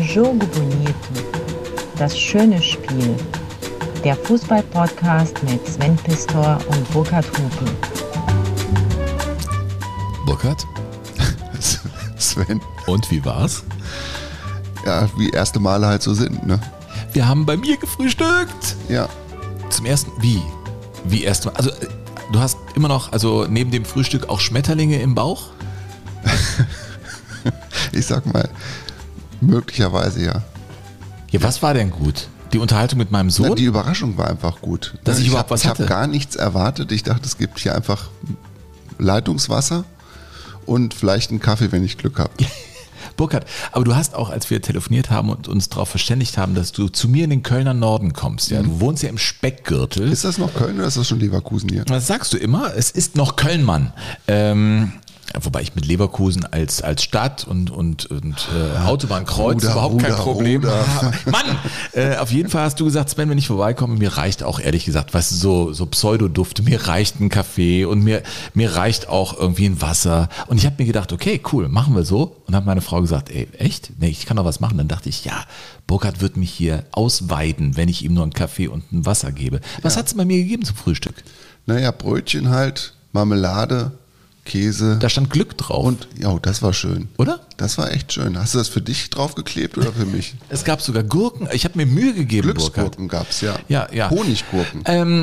Jogo Bonito, das schöne Spiel. Der Fußball-Podcast mit Sven Pistor und Burkhard Hupe. Burkhard? Sven. Und wie war's? Ja, wie erste Male halt so sind, ne? Wir haben bei mir gefrühstückt. Ja. Zum ersten, wie erst mal, also du hast immer noch, also neben dem Frühstück auch Schmetterlinge im Bauch? Ich sag mal, möglicherweise ja. Ja, was war denn gut? Die Unterhaltung mit meinem Sohn? Na, die Überraschung war einfach gut. Dass ich überhaupt was hatte. Ich habe gar nichts erwartet. Ich dachte, es gibt hier einfach Leitungswasser und vielleicht einen Kaffee, wenn ich Glück habe. Burkhard, aber du hast auch, als wir telefoniert haben und uns darauf verständigt haben, dass du zu mir in den Kölner Norden kommst. Ja, du wohnst ja im Speckgürtel. Ist das noch Köln oder ist das schon Leverkusen hier? Das sagst du immer. Es ist noch Köln, Mann. Wobei ich mit Leverkusen als Stadt und Autobahnkreuz überhaupt kein Problem habe. Mann! Auf jeden Fall hast du gesagt, Sven, wenn ich vorbeikomme, mir reicht auch ehrlich gesagt, weißt du, so Pseudodufte, mir reicht ein Kaffee und mir reicht auch irgendwie ein Wasser. Und ich habe mir gedacht, okay, cool, machen wir so. Und habe meine Frau gesagt, ey, echt? Nee, ich kann doch was machen. Dann dachte ich, ja, Burkhard wird mich hier ausweiden, wenn ich ihm nur einen Kaffee und ein Wasser gebe. Was hat's bei mir gegeben zum Frühstück? Naja, Brötchen halt, Marmelade, Käse. Da stand Glück drauf. Und ja, das war schön. Oder? Das war echt schön. Hast du das für dich draufgeklebt oder für mich? Es gab sogar Gurken. Ich habe mir Mühe gegeben, Glücksgurken gab es, ja. Ja. Honiggurken.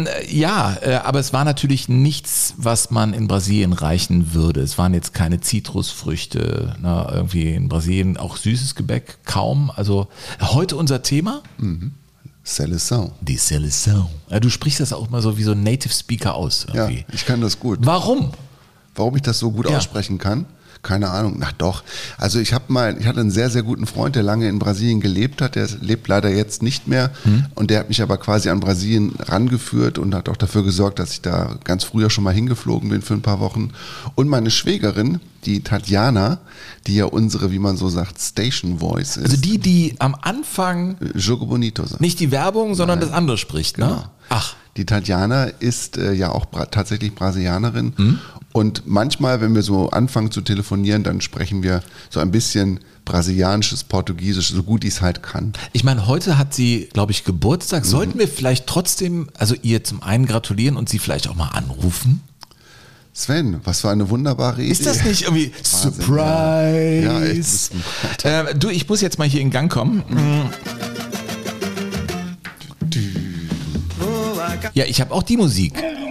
Aber es war natürlich nichts, was man in Brasilien reichen würde. Es waren jetzt keine Zitrusfrüchte. Irgendwie in Brasilien auch süßes Gebäck, kaum. Also heute unser Thema. Seleção. Die Seleção. Du sprichst das auch mal so wie so ein Native Speaker aus. Irgendwie. Ja, ich kann das gut. Warum? Warum ich das so gut aussprechen kann? Keine Ahnung. Na doch. Also ich hatte einen sehr, sehr guten Freund, der lange in Brasilien gelebt hat. Der lebt leider jetzt nicht mehr. Und der hat mich aber quasi an Brasilien rangeführt und hat auch dafür gesorgt, dass ich da ganz früher schon mal hingeflogen bin für ein paar Wochen. Und meine Schwägerin, die Tatjana, die ja unsere, wie man so sagt, Station Voice ist. Also die am Anfang Jogo Bonito sagt. Nicht die Werbung, sondern das andere spricht, ne? Genau. Ach. Die Tatjana ist ja auch tatsächlich Brasilianerin. Und manchmal, wenn wir so anfangen zu telefonieren, dann sprechen wir so ein bisschen brasilianisches, Portugiesisch, so gut ich es halt kann. Ich meine, heute hat sie, glaube ich, Geburtstag. Sollten wir vielleicht trotzdem, also ihr zum einen gratulieren und sie vielleicht auch mal anrufen? Sven, was für eine wunderbare Idee. Ist das nicht irgendwie Wahnsinn, Surprise? Ja, echt. Du, ich muss jetzt mal hier in Gang kommen. Ja, ich habe auch die Musik.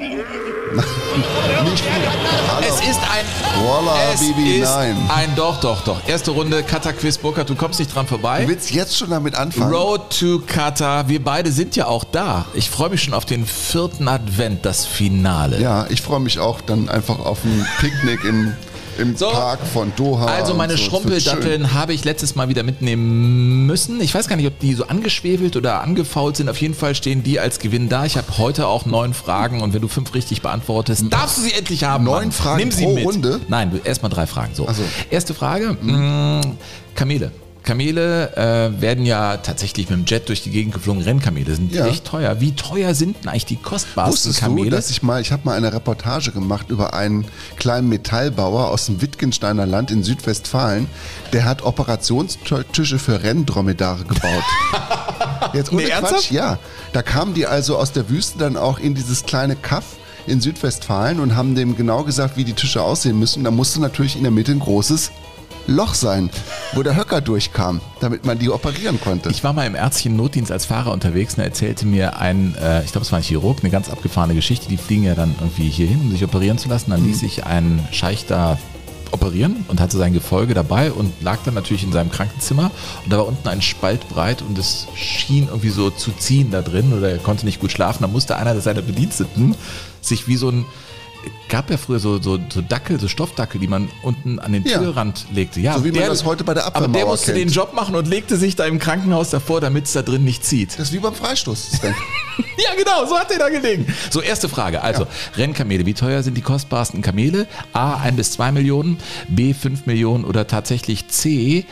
Doch. Erste Runde, Kata-Quiz, Burkhard, du kommst nicht dran vorbei. Du willst jetzt schon damit anfangen? Road to Kata, wir beide sind ja auch da. Ich freue mich schon auf den 4. Advent, das Finale. Ja, ich freue mich auch dann einfach auf ein Picknick im Park von Doha. Also meine Schrumpeldatteln habe ich letztes Mal wieder mitnehmen müssen. Ich weiß gar nicht, ob die so angeschwefelt oder angefault sind. Auf jeden Fall stehen die als Gewinn da. Ich habe heute auch 9 Fragen und wenn du 5 richtig beantwortest, darfst du sie endlich haben. 9 Fragen Nimm sie pro mit. Runde? Nein, erstmal 3 Fragen. So. Ach so. Erste Frage, Kamele. Kamele werden ja tatsächlich mit dem Jet durch die Gegend geflogen. Rennkamele sind echt teuer. Wie teuer sind denn eigentlich die kostbarsten Kamele? Wusstest du, dass ich habe mal eine Reportage gemacht über einen kleinen Metallbauer aus dem Wittgensteiner Land in Südwestfalen, der hat Operationstische für Renndromedare gebaut. Jetzt ohne Quatsch, ernsthaft? Ja. Da kamen die also aus der Wüste dann auch in dieses kleine Kaff in Südwestfalen und haben dem genau gesagt, wie die Tische aussehen müssen. Da musste natürlich in der Mitte ein großes Loch sein, wo der Höcker durchkam, damit man die operieren konnte. Ich war mal im ärztlichen Notdienst als Fahrer unterwegs und da erzählte mir ich glaube es war ein Chirurg, eine ganz abgefahrene Geschichte. Die fliegen ja dann irgendwie hier hin, um sich operieren zu lassen. Dann ließ sich ein Scheich da operieren und hatte sein Gefolge dabei und lag dann natürlich in seinem Krankenzimmer und da war unten ein Spalt breit und es schien irgendwie so zu ziehen da drin oder er konnte nicht gut schlafen. Da musste einer seiner Bediensteten sich wie so ein gab ja früher so Dackel, so Stoffdackel, die man unten an den Türrand legte. Ja, so wie man das heute bei der Abwehrmauer Aber der musste den Job machen und legte sich da im Krankenhaus davor, damit es da drin nicht zieht. Das ist wie beim Freistoß. Ja, genau, so hat der da gelegen. So, erste Frage. Also, Rennkamele, wie teuer sind die kostbarsten Kamele? A, 1 bis 2 Millionen, B, 5 Millionen oder tatsächlich C?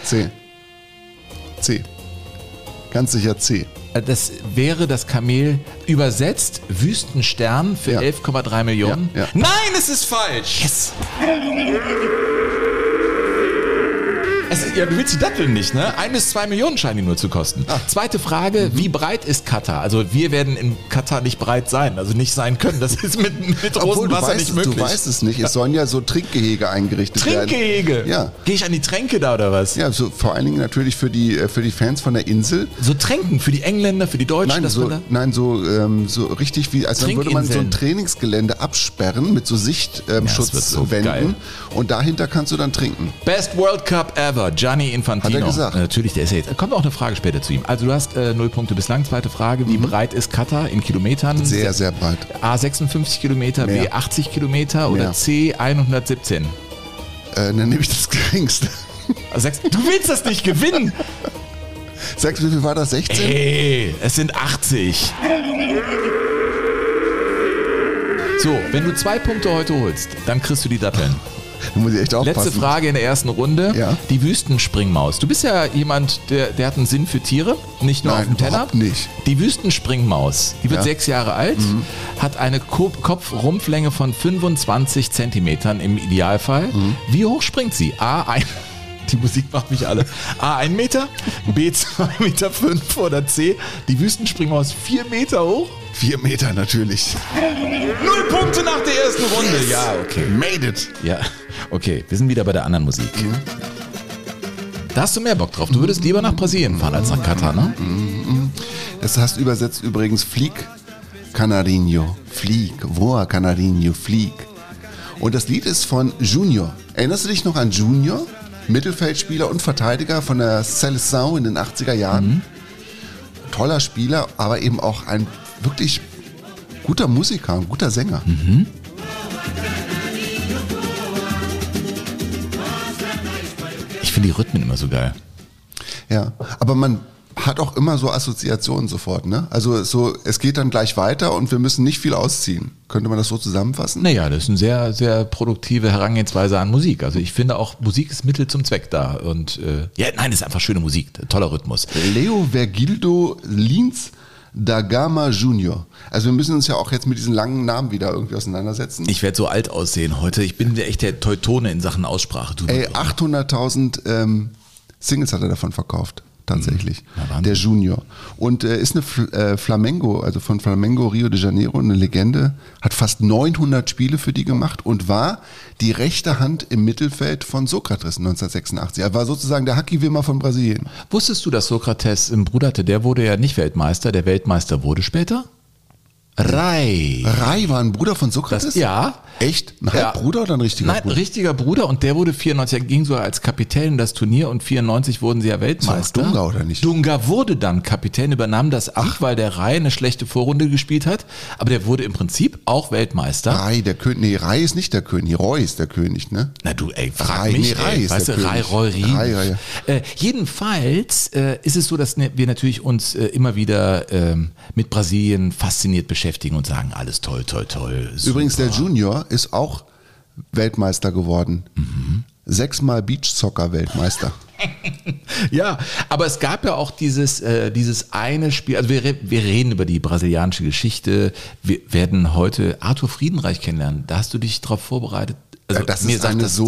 C. Ganz sicher C. Das wäre das Kamel übersetzt Wüstenstern für 11,3 Millionen. Ja. Nein, es ist falsch. Yes. du willst die Datteln nicht, ne? 1 bis 2 Millionen scheinen die nur zu kosten. Zweite Frage, wie breit ist Katar? Also wir werden in Katar nicht breit sein, also nicht sein können. Das ist mit Rosenwasser nicht möglich. Du weißt es nicht. Es sollen ja so Trinkgehege eingerichtet werden. Trinkgehege? Ja. Gehe ich an die Tränke da oder was? Ja, so vor allen Dingen natürlich für die Fans von der Insel. So Tränken für die Engländer, für die Deutschen? So richtig wie, als dann würde man so ein Trainingsgelände absperren mit so Sichtschutzwänden und dahinter kannst du dann trinken. Best World Cup ever, Gianni Infantino. Hat er gesagt. Natürlich, der ist ja jetzt. Kommt auch eine Frage später zu ihm. Also du hast 0 Punkte bislang. Zweite Frage, wie breit ist Katar in Kilometern? Sehr, sehr breit. A 56 Kilometer, Mehr. B 80 Kilometer oder Mehr. C 117? Dann nehme ich das geringste. Du willst das nicht gewinnen! Sagst du, wie viel war das? 16? Ey, es sind 80. So, wenn du 2 Punkte heute holst, dann kriegst du die Datteln. Da muss ich echt aufpassen. Letzte Frage in der ersten Runde. Ja. Die Wüstenspringmaus. Du bist ja jemand, der hat einen Sinn für Tiere, nicht nur Nein, auf dem Teller. überhaupt nicht. Die Wüstenspringmaus, die wird 6 Jahre alt, hat eine Kopfrumpflänge von 25 Zentimetern im Idealfall. Wie hoch springt sie? Die Musik macht mich alle. A, 1 Meter, B, 2,5 Meter oder C, die Wüstenspringmaus 4 Meter hoch? 4 Meter natürlich. 0 Punkte nach der ersten Runde. Ja, okay. Made it. Ja, okay. Wir sind wieder bei der anderen Musik. Da hast du mehr Bock drauf. Du würdest lieber nach Brasilien fahren als nach Katar, ne? Das hast du übersetzt übrigens Flieg, Canarinho, Flieg, Voa Canarinho, Flieg. Und das Lied ist von Junior. Erinnerst du dich noch an Junior? Mittelfeldspieler und Verteidiger von der Seleção in den 80er Jahren. Toller Spieler, aber eben auch ein wirklich guter Musiker, ein guter Sänger. Ich finde die Rhythmen immer so geil. Ja, aber man hat auch immer so Assoziationen sofort, ne? Also so, es geht dann gleich weiter und wir müssen nicht viel ausziehen. Könnte man das so zusammenfassen? Naja, das ist eine sehr, sehr produktive Herangehensweise an Musik. Also ich finde auch, Musik ist Mittel zum Zweck da. Und das ist einfach schöne Musik, toller Rhythmus. Leo Vergildo Lins da Gama Junior. Also wir müssen uns ja auch jetzt mit diesen langen Namen wieder irgendwie auseinandersetzen. Ich werde so alt aussehen heute. Ich bin echt der Teutone in Sachen Aussprache. 800.000 Singles hat er davon verkauft. Tatsächlich. Ja, der Junior. Und ist eine Flamengo, also von Flamengo Rio de Janeiro, eine Legende, hat fast 900 Spiele für die gemacht und war die rechte Hand im Mittelfeld von Sokrates 1986. Er war sozusagen der Haki-Wimmer von Brasilien. Wusstest du, dass Sokrates einen Bruder hatte? Der wurde ja nicht Weltmeister, der Weltmeister wurde später? Rai war ein Bruder von Sokrates? Ja. Echt? Ein Halbbruder oder ein richtiger Bruder? Nein, richtiger Bruder und der wurde 94, er ging sogar als Kapitän in das Turnier und 94 wurden sie ja Weltmeister. Dunga oder nicht? Dunga wurde dann Kapitän, übernahm das Amt, weil der Rai eine schlechte Vorrunde gespielt hat, aber der wurde im Prinzip auch Weltmeister. Rai, der König, nee, Rai ist nicht der König, Roy ist der König, ne? Na du, frag mich, Rai ist weißt der du, Rai, König. Roy, jedenfalls ist es so, dass wir natürlich uns immer wieder mit Brasilien fasziniert beschäftigen und sagen, alles toll, toll, toll. Super. Übrigens, der Junior ist auch Weltmeister geworden. 6-mal Beachsoccer-Weltmeister. Ja, aber es gab ja auch dieses eine Spiel, also wir reden über die brasilianische Geschichte, wir werden heute Arthur Friedenreich kennenlernen. Da hast du dich drauf vorbereitet? Also das ist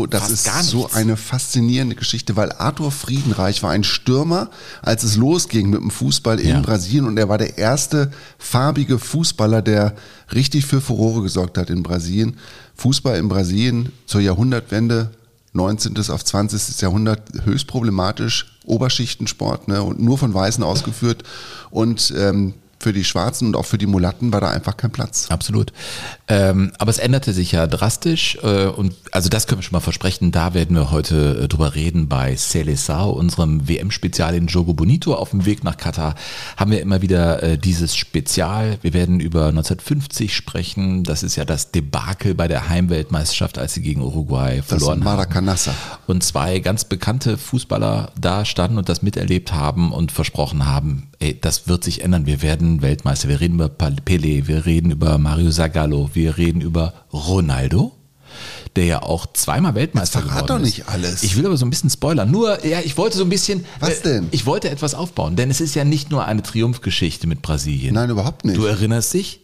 so eine faszinierende Geschichte, weil Arthur Friedenreich war ein Stürmer, als es losging mit dem Fußball in Brasilien und er war der erste farbige Fußballer, der richtig für Furore gesorgt hat in Brasilien. Fußball in Brasilien zur Jahrhundertwende, 19. auf 20. Jahrhundert, höchst problematisch, Oberschichtensport, ne, und nur von Weißen ausgeführt und für die Schwarzen und auch für die Mulatten war da einfach kein Platz. Absolut. Aber es änderte sich ja drastisch und also das können wir schon mal versprechen, da werden wir heute drüber reden bei Seleção, unserem WM-Spezial in Jogo Bonito. Auf dem Weg nach Katar haben wir immer wieder dieses Spezial. Wir werden über 1950 sprechen. Das ist ja das Debakel bei der Heimweltmeisterschaft, als sie gegen Uruguay verloren haben. Maracanã. Und 2 ganz bekannte Fußballer da standen und das miterlebt haben und versprochen haben, ey, das wird sich ändern. Wir werden Weltmeister. Wir reden über Pelé, wir reden über Mario Zagallo, wir reden über Ronaldo, der ja auch 2-mal Weltmeister geworden ist. Verrat doch nicht alles. Ich will aber so ein bisschen spoilern. Nur, ja, ich wollte so ein bisschen... Was denn? Ich wollte etwas aufbauen, denn es ist ja nicht nur eine Triumphgeschichte mit Brasilien. Nein, überhaupt nicht. Du erinnerst dich,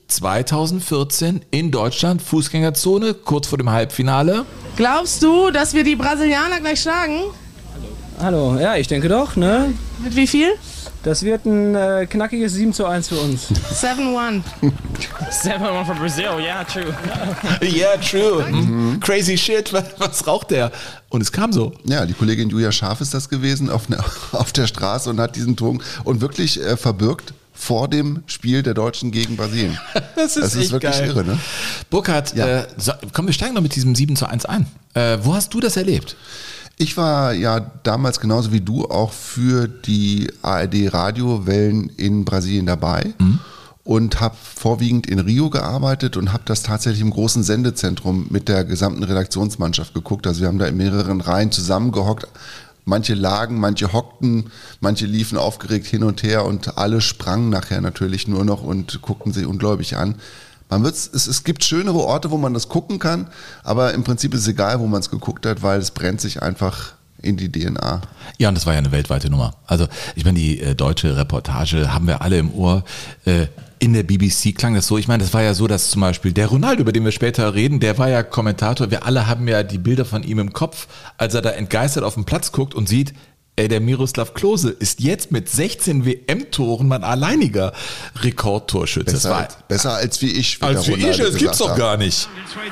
2014 in Deutschland, Fußgängerzone, kurz vor dem Halbfinale. Glaubst du, dass wir die Brasilianer gleich schlagen? Hallo. Ja, ich denke doch, ne? Mit wie viel? Das wird ein knackiges 7:1 für uns. 7-1. 7-1 for Brazil, yeah, true. Yeah, true. Crazy shit, was raucht der? Und es kam so. Ja, die Kollegin Julia Scharf ist das gewesen auf der Straße und hat diesen Ton und wirklich verbirgt vor dem Spiel der Deutschen gegen Brasilien. Das ist wirklich geil. Irre, ne? Burkhard, komm, wir steigen noch mit diesem 7:1 ein. Wo hast du das erlebt? Ich war ja damals genauso wie du auch für die ARD-Radiowellen in Brasilien dabei und habe vorwiegend in Rio gearbeitet und habe das tatsächlich im großen Sendezentrum mit der gesamten Redaktionsmannschaft geguckt. Also wir haben da in mehreren Reihen zusammengehockt. Manche lagen, manche hockten, manche liefen aufgeregt hin und her und alle sprangen nachher natürlich nur noch und guckten sie ungläubig an. Es gibt schönere Orte, wo man das gucken kann, aber im Prinzip ist es egal, wo man es geguckt hat, weil es brennt sich einfach in die DNA. Ja, und das war ja eine weltweite Nummer. Also ich meine, die deutsche Reportage haben wir alle im Ohr. In der BBC klang das so. Ich meine, das war ja so, dass zum Beispiel der Ronaldo, über den wir später reden, der war ja Kommentator. Wir alle haben ja die Bilder von ihm im Kopf, als er da entgeistert auf den Platz guckt und sieht, der Miroslav Klose ist jetzt mit 16 WM-Toren mein alleiniger Rekordtorschütze. Besser als wie ich. Als wie ich, das gibt's doch gar nicht.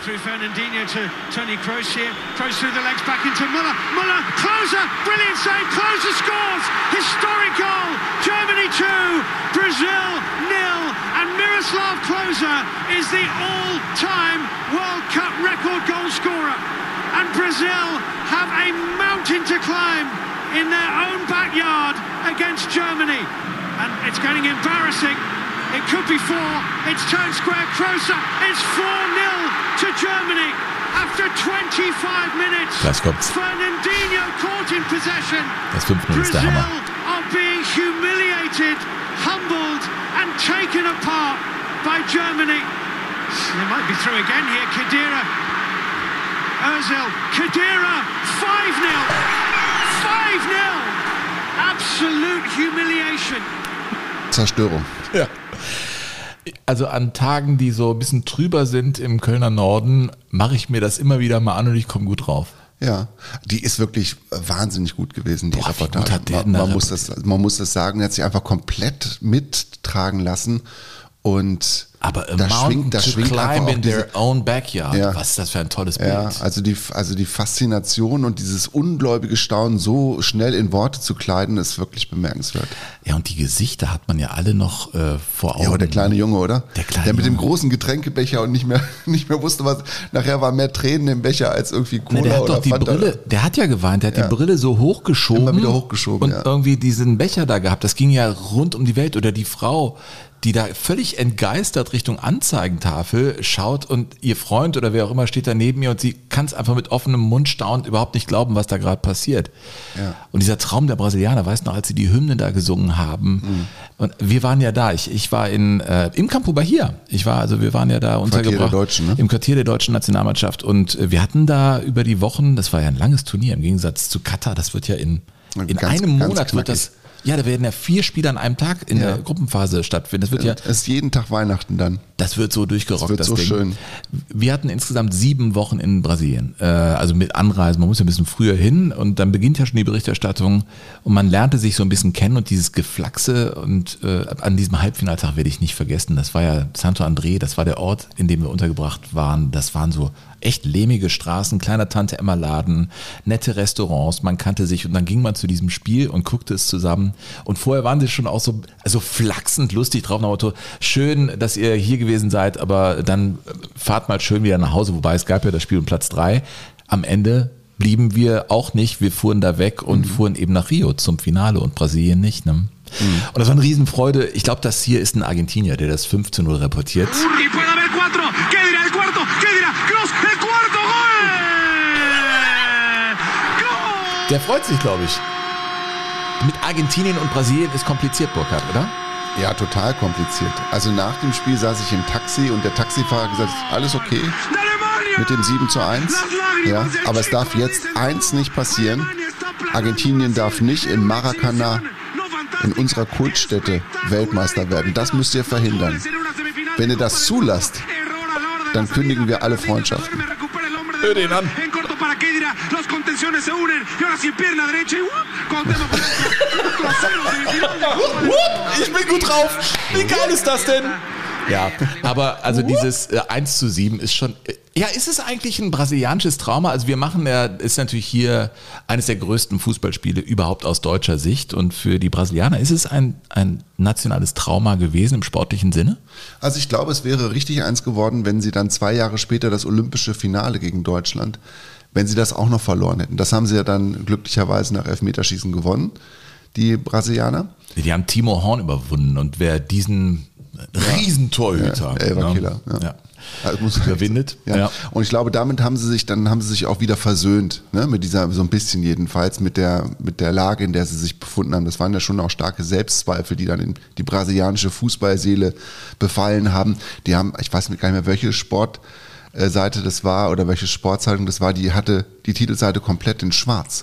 Brilliant save, Klose scores, historic goal, Germany 2, Brazil 0, and Miroslav Klose is the all-time World Cup record goal scorer. And Brazil have a mountain to climb in their own backyard against Germany. And it's getting embarrassing. It could be 4. It's turned square. Klose. It's 4-0 to Germany after 25 minutes. Das kommt's. Fernandinho caught in possession. Das 5-0 ist der Hammer. Brazil are being humiliated, humbled and taken apart by Germany. They might be through again here. Khedira. Ozil. Khedira. 5-0. 5-0! Absolute humiliation. Zerstörung. Ja. Also an Tagen, die so ein bisschen trüber sind im Kölner Norden, mache ich mir das immer wieder mal an und ich komme gut drauf. Ja, die ist wirklich wahnsinnig gut gewesen, die Reportage. Wie gut hat der man muss das sagen, er hat sich einfach komplett mittragen lassen. Und aber da schwingt climb in their own backyard. Ja. Was ist das für ein tolles Bild? Ja, also die Faszination und dieses ungläubige Staunen so schnell in Worte zu kleiden, ist wirklich bemerkenswert. Ja, und die Gesichter hat man ja alle noch vor Augen. Ja, der kleine Junge, oder? Der mit dem großen Getränkebecher und nicht mehr wusste, was. Nachher waren mehr Tränen im Becher als irgendwie Cola. Der hat doch die Brille, der hat ja geweint, der hat die Brille so hochgeschoben. Immer wieder hochgeschoben, und irgendwie diesen Becher da gehabt. Das ging ja rund um die Welt. Oder die Frau, die da völlig entgeistert Richtung Anzeigentafel schaut und ihr Freund oder wer auch immer steht da neben ihr und sie kann es einfach mit offenem Mund staunend überhaupt nicht glauben, was da gerade passiert. Ja. Und dieser Traum der Brasilianer, weißt du noch, als sie die Hymne da gesungen haben. Und wir waren ja da, ich war im Campo Bahia. Wir waren ja da untergebracht im Quartier der deutschen Nationalmannschaft und wir hatten da über die Wochen, das war ja ein langes Turnier im Gegensatz zu Katar, das wird ja in einem Monat wird das. Ja, da werden ja 4 Spiele an einem Tag in der Gruppenphase stattfinden. Das ist jeden Tag Weihnachten dann. Das wird so durchgerockt, das wird so Ding. Schön. Wir hatten insgesamt 7 Wochen in Brasilien. Also mit Anreisen, man muss ja ein bisschen früher hin und dann beginnt ja schon die Berichterstattung und man lernte sich so ein bisschen kennen und dieses Geflaxe und an diesem Halbfinaltag werde ich nicht vergessen. Das war ja Santo André, das war der Ort, in dem wir untergebracht waren. Das waren so echt lehmige Straßen, kleiner Tante-Emma-Laden, nette Restaurants, man kannte sich und dann ging man zu diesem Spiel und guckte es zusammen und vorher waren sie schon auch so flachsend lustig drauf, nach dem Motto, schön, dass ihr hier gewesen seid, aber dann fahrt mal schön wieder nach Hause, wobei es gab ja das Spiel um Platz 3. Am Ende blieben wir auch nicht, wir fuhren da weg und fuhren eben nach Rio zum Finale und Brasilien nicht, ne? Und das war eine Riesenfreude. Ich glaube, das hier ist ein Argentinier, der das 5-0 reportiert. Der freut sich, glaube ich. Mit Argentinien und Brasilien ist kompliziert, Burkhard, oder? Ja, total kompliziert. Also nach dem Spiel saß ich im Taxi und der Taxifahrer hat gesagt, alles okay mit dem 7:1. Ja, aber es darf jetzt eins nicht passieren. Argentinien darf nicht im Maracanã, in unserer Kultstätte, Weltmeister werden. Das müsst ihr verhindern. Wenn ihr das zulasst, dann kündigen wir alle Freundschaften. Hör den an. En corto para Kedira, los contenciones se unen. Y ahora sí, pierna derecha y Cuauhtémoc Ich bin gut drauf. Wie geil ist das denn? Ja, aber also dieses 1:7 ist schon... Ja, ist es eigentlich ein brasilianisches Trauma? Also wir machen ist natürlich hier eines der größten Fußballspiele überhaupt aus deutscher Sicht. Und für die Brasilianer ist es ein nationales Trauma gewesen im sportlichen Sinne? Also ich glaube, es wäre richtig eins geworden, wenn sie dann 2 Jahre später das olympische Finale gegen Deutschland, wenn sie das auch noch verloren hätten. Das haben sie ja dann glücklicherweise nach Elfmeterschießen gewonnen, die Brasilianer. Die haben Timo Horn überwunden und wer diesen Riesentorhüter Elferkiller, ja. Also überwindet. Ja. Und ich glaube, damit haben sie sich auch wieder versöhnt, ne? Mit dieser, so ein bisschen jedenfalls, mit der Lage, in der sie sich befunden haben. Das waren ja schon auch starke Selbstzweifel, die dann die brasilianische Fußballseele befallen haben. Die haben, ich weiß gar nicht mehr, welche Sportseite das war oder welche Sportzeitung das war, die hatte die Titelseite komplett in schwarz.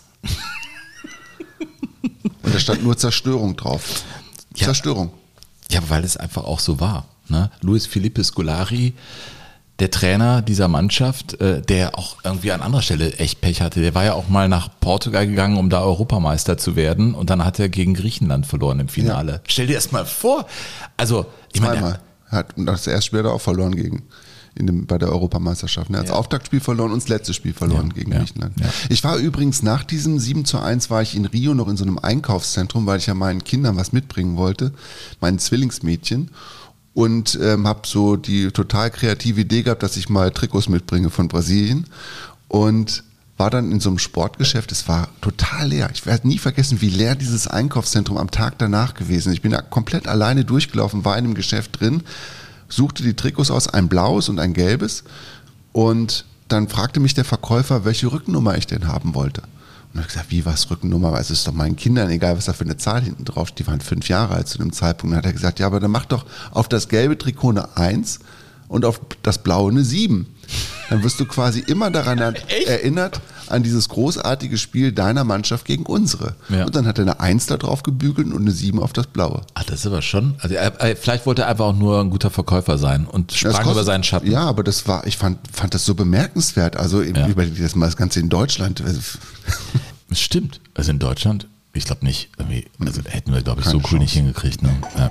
Und da stand nur Zerstörung drauf. Ja. Zerstörung. Ja, weil es einfach auch so war. Ne? Luis Felipe Scolari, der Trainer dieser Mannschaft, der auch irgendwie an anderer Stelle echt Pech hatte, der war ja auch mal nach Portugal gegangen, um da Europameister zu werden und dann hat er gegen Griechenland verloren im Finale. Ja. Stell dir das mal vor. Also, ich meine, hat das erste Spiel auch verloren bei der Europameisterschaft. Er hat das Auftaktspiel verloren und das letzte Spiel verloren gegen Griechenland. Ja. Ich war übrigens nach diesem 7:1 war ich in Rio noch in so einem Einkaufszentrum, weil ich ja meinen Kindern was mitbringen wollte, meinen Zwillingsmädchen. Und habe so die total kreative Idee gehabt, dass ich mal Trikots mitbringe von Brasilien. Und war dann in so einem Sportgeschäft, es war total leer. Ich werde nie vergessen, wie leer dieses Einkaufszentrum am Tag danach gewesen ist. Ich bin da komplett alleine durchgelaufen, war in einem Geschäft drin, suchte die Trikots aus, ein blaues und ein gelbes. Und dann fragte mich der Verkäufer, welche Rückennummer ich denn haben wollte. Und ich habe gesagt, wie, was Rückennummer? Weil es ist doch meinen Kindern egal, was da für eine Zahl hinten drauf steht. Die waren 5 Jahre alt zu dem Zeitpunkt. Dann hat er gesagt, ja, aber dann mach doch auf das gelbe Trikot eine 1 und auf das blaue eine 7. Dann wirst du quasi immer daran erinnert, an dieses großartige Spiel deiner Mannschaft gegen unsere. Ja. Und dann hat er eine 1 da drauf gebügelt und eine 7 auf das blaue. Ach, das ist aber schon, also vielleicht wollte er einfach auch nur ein guter Verkäufer sein und sprang über seinen Schatten. Ja, aber ich fand das so bemerkenswert. Also überleg dir das mal, das Ganze in Deutschland. Das stimmt. Also in Deutschland, ich glaube nicht, also hätten wir, glaube ich, so cool nicht hingekriegt. Ne? Ja.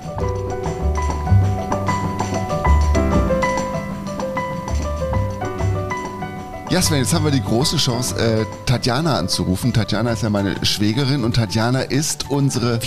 Ja, Sven, jetzt haben wir die große Chance, Tatjana anzurufen. Tatjana ist ja meine Schwägerin und Tatjana ist unsere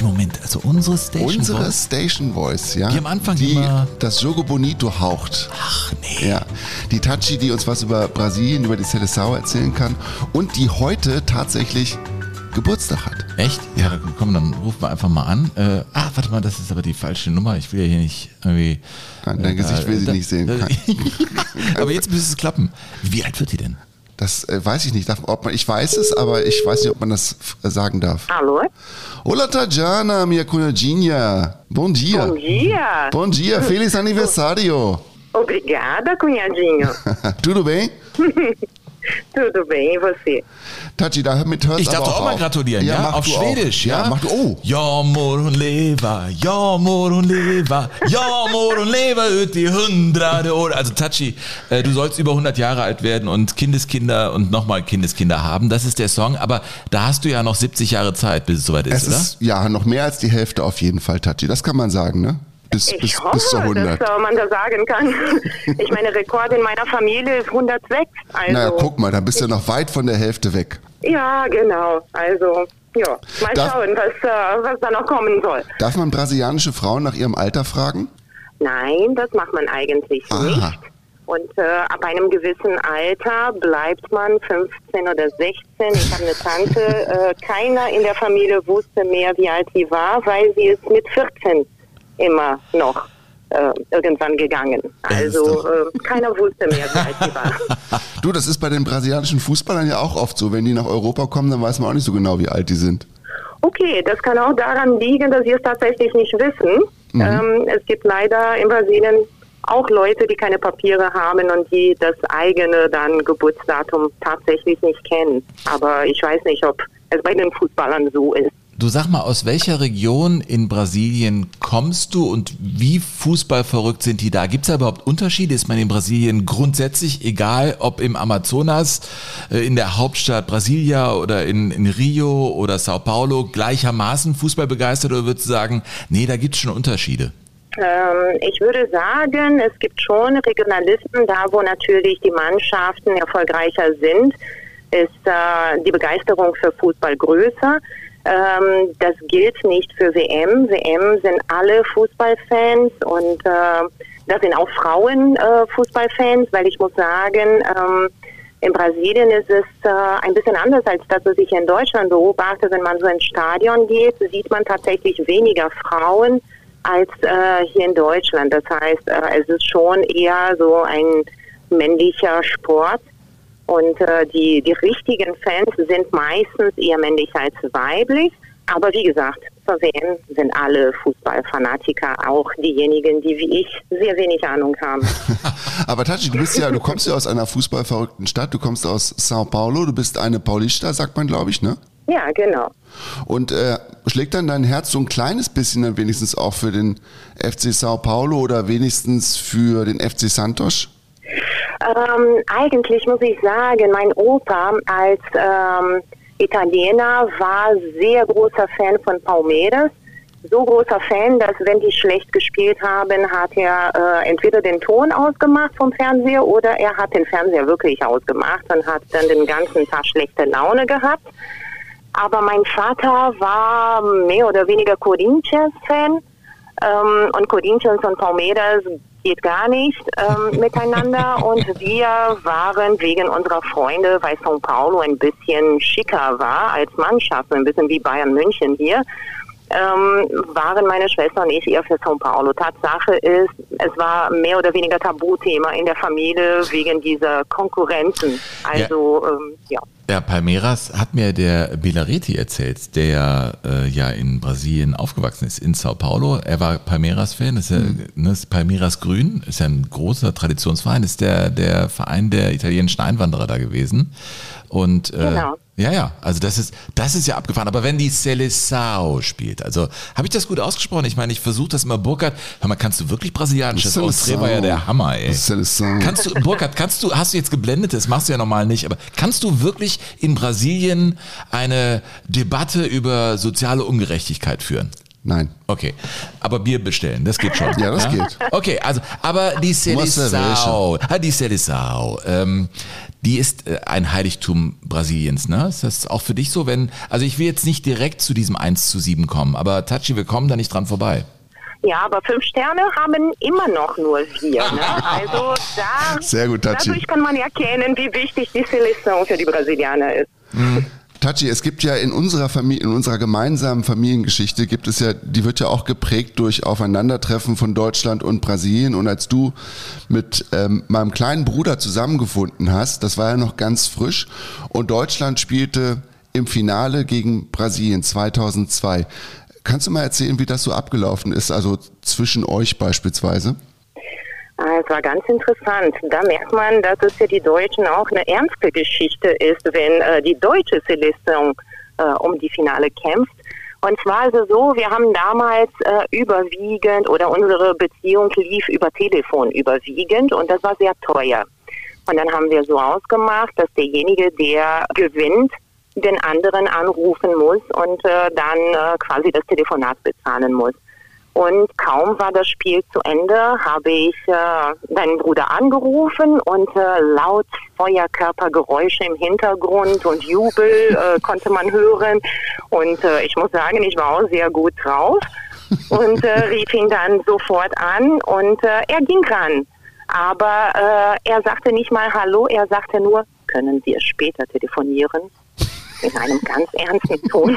Station Voice, ja. Die am Anfang das Jogo Bonito haucht. Ach nee. Ja, die Tachi, die uns was über Brasilien, über die Seleção erzählen kann und die heute tatsächlich Geburtstag hat. Echt? Ja, komm, dann rufen wir einfach mal an. Warte mal, das ist aber die falsche Nummer. Ich will ja hier nicht irgendwie... Nein, dein Gesicht will sie nicht sehen. Aber jetzt müsste es klappen. Wie alt wird die denn? Das weiß ich nicht. Ich weiß es, aber ich weiß nicht, ob man das sagen darf. Alô? Olá, Tatjana, minha cunhadinha. Bom dia. Bom dia. Bom dia, feliz aniversário. Obrigada, cunhadinho. Tudo bem? Tudo bem, e você? Tachi, damit hört es Ich darf doch auch mal gratulieren, ja? Auf Schwedisch, ja? Mach du, oh. Ja, morgon leva, ja, morgon leva, ja, morgon leva ut die 100 År. Also Tachi, du sollst über 100 Jahre alt werden und Kindeskinder und nochmal Kindeskinder haben. Das ist der Song, aber da hast du ja noch 70 Jahre Zeit, bis es soweit ist, oder? Ja, noch mehr als die Hälfte auf jeden Fall, Tachi. Das kann man sagen, ne? Bis zur 100. Dass man das sagen kann. Ich meine, Rekord in meiner Familie ist 106. Also. Naja, guck mal, dann bist du noch weit von der Hälfte weg. Ja, genau. Also, ja. Mal schauen, was da noch kommen soll. Darf man brasilianische Frauen nach ihrem Alter fragen? Nein, das macht man eigentlich nicht. Und ab einem gewissen Alter bleibt man 15 oder 16. Ich habe eine Tante, keiner in der Familie wusste mehr, wie alt sie war, weil sie ist mit 14 immer noch irgendwann gegangen. Also keiner wusste mehr, wie alt sie war. Du, das ist bei den brasilianischen Fußballern ja auch oft so. Wenn die nach Europa kommen, dann weiß man auch nicht so genau, wie alt die sind. Okay, das kann auch daran liegen, dass sie es tatsächlich nicht wissen. Es gibt leider in Brasilien auch Leute, die keine Papiere haben und die das eigene dann Geburtsdatum tatsächlich nicht kennen. Aber ich weiß nicht, ob es bei den Fußballern so ist. Du sag mal, aus welcher Region in Brasilien kommst du und wie fußballverrückt sind die da? Gibt es da überhaupt Unterschiede? Ist man in Brasilien grundsätzlich, egal ob im Amazonas, in der Hauptstadt Brasilia oder in Rio oder Sao Paulo, gleichermaßen fußballbegeistert oder würdest du sagen, nee, da gibt es schon Unterschiede? Ich würde sagen, es gibt schon Regionalisten, da wo natürlich die Mannschaften erfolgreicher sind, ist die Begeisterung für Fußball größer. Das gilt nicht für WM. WM sind alle Fußballfans und da sind auch Frauen Fußballfans, weil ich muss sagen, in Brasilien ist es ein bisschen anders als das, was ich in Deutschland beobachte. Wenn man so ins Stadion geht, sieht man tatsächlich weniger Frauen als hier in Deutschland. Das heißt, es ist schon eher so ein männlicher Sport. Und die richtigen Fans sind meistens eher männlich als weiblich. Aber wie gesagt, zur WM sind alle Fußballfanatiker, auch diejenigen, die wie ich sehr wenig Ahnung haben. Aber Tachi, du kommst ja aus einer fußballverrückten Stadt, du kommst aus Sao Paulo, du bist eine Paulista, sagt man, glaube ich, ne? Ja, genau. Und schlägt dann dein Herz so ein kleines bisschen dann wenigstens auch für den FC Sao Paulo oder wenigstens für den FC Santos? Eigentlich muss ich sagen, mein Opa als Italiener war sehr großer Fan von Palmeiras. So großer Fan, dass wenn die schlecht gespielt haben, hat er entweder den Ton ausgemacht vom Fernseher oder er hat den Fernseher wirklich ausgemacht und hat dann den ganzen Tag schlechte Laune gehabt. Aber mein Vater war mehr oder weniger Corinthians-Fan und Corinthians und Palmeiras geht gar nicht miteinander und wir waren wegen unserer Freunde, weil São Paulo ein bisschen schicker war als Mannschaft, ein bisschen wie Bayern München hier, waren meine Schwester und ich eher für São Paulo. Tatsache ist, es war mehr oder weniger Tabuthema in der Familie wegen dieser Konkurrenzen. Also, ja. Ja, Palmeiras hat mir der Belareti erzählt, der ja in Brasilien aufgewachsen ist, in Sao Paulo. Er war Palmeiras-Fan, ist ist Palmeiras Grün, ist ja ein großer Traditionsverein, ist der Verein der italienischen Einwanderer da gewesen. Und genau. Ja, also das ist ja abgefahren. Aber wenn die Seleção spielt, also habe ich das gut ausgesprochen? Ich meine, ich versuche das immer, Burkhard. Hör mal, kannst du wirklich Brasilianisch? Das Austré war ja der Hammer, ey. Seleção. Burkhard, hast du jetzt geblendet? Das machst du ja normal nicht. Aber kannst du wirklich in Brasilien eine Debatte über soziale Ungerechtigkeit führen? Nein. Okay, aber Bier bestellen, das geht schon. Ja, das geht. Okay, also, aber die Seleção, die ist ein Heiligtum Brasiliens, ne? Ist das auch für dich so, also ich will jetzt nicht direkt zu diesem 1:7 kommen, aber Tachi, wir kommen da nicht dran vorbei. Ja, aber 5 Sterne haben immer noch nur wir, ne? Also sehr gut, Tachi. Dadurch kann man erkennen, wie wichtig die Seleção für die Brasilianer ist. Tachi, es gibt ja in unserer Familie, in unserer gemeinsamen Familiengeschichte die wird ja auch geprägt durch Aufeinandertreffen von Deutschland und Brasilien. Und als du mit meinem kleinen Bruder zusammengefunden hast, das war ja noch ganz frisch, und Deutschland spielte im Finale gegen Brasilien 2002. Kannst du mal erzählen, wie das so abgelaufen ist, also zwischen euch beispielsweise? Es war ganz interessant. Da merkt man, dass es für die Deutschen auch eine ernste Geschichte ist, wenn die deutsche Seleção um die Finale kämpft. Und zwar ist es so, wir haben damals überwiegend, oder unsere Beziehung lief über Telefon überwiegend, und das war sehr teuer. Und dann haben wir so ausgemacht, dass derjenige, der gewinnt, den anderen anrufen muss und dann quasi das Telefonat bezahlen muss. Und kaum war das Spiel zu Ende, habe ich deinen Bruder angerufen und laut Feuerkörpergeräusche im Hintergrund und Jubel konnte man hören. Und ich muss sagen, ich war auch sehr gut drauf und rief ihn dann sofort an und er ging ran. Aber er sagte nicht mal Hallo, er sagte nur, können wir später telefonieren? In einem ganz ernsten Ton.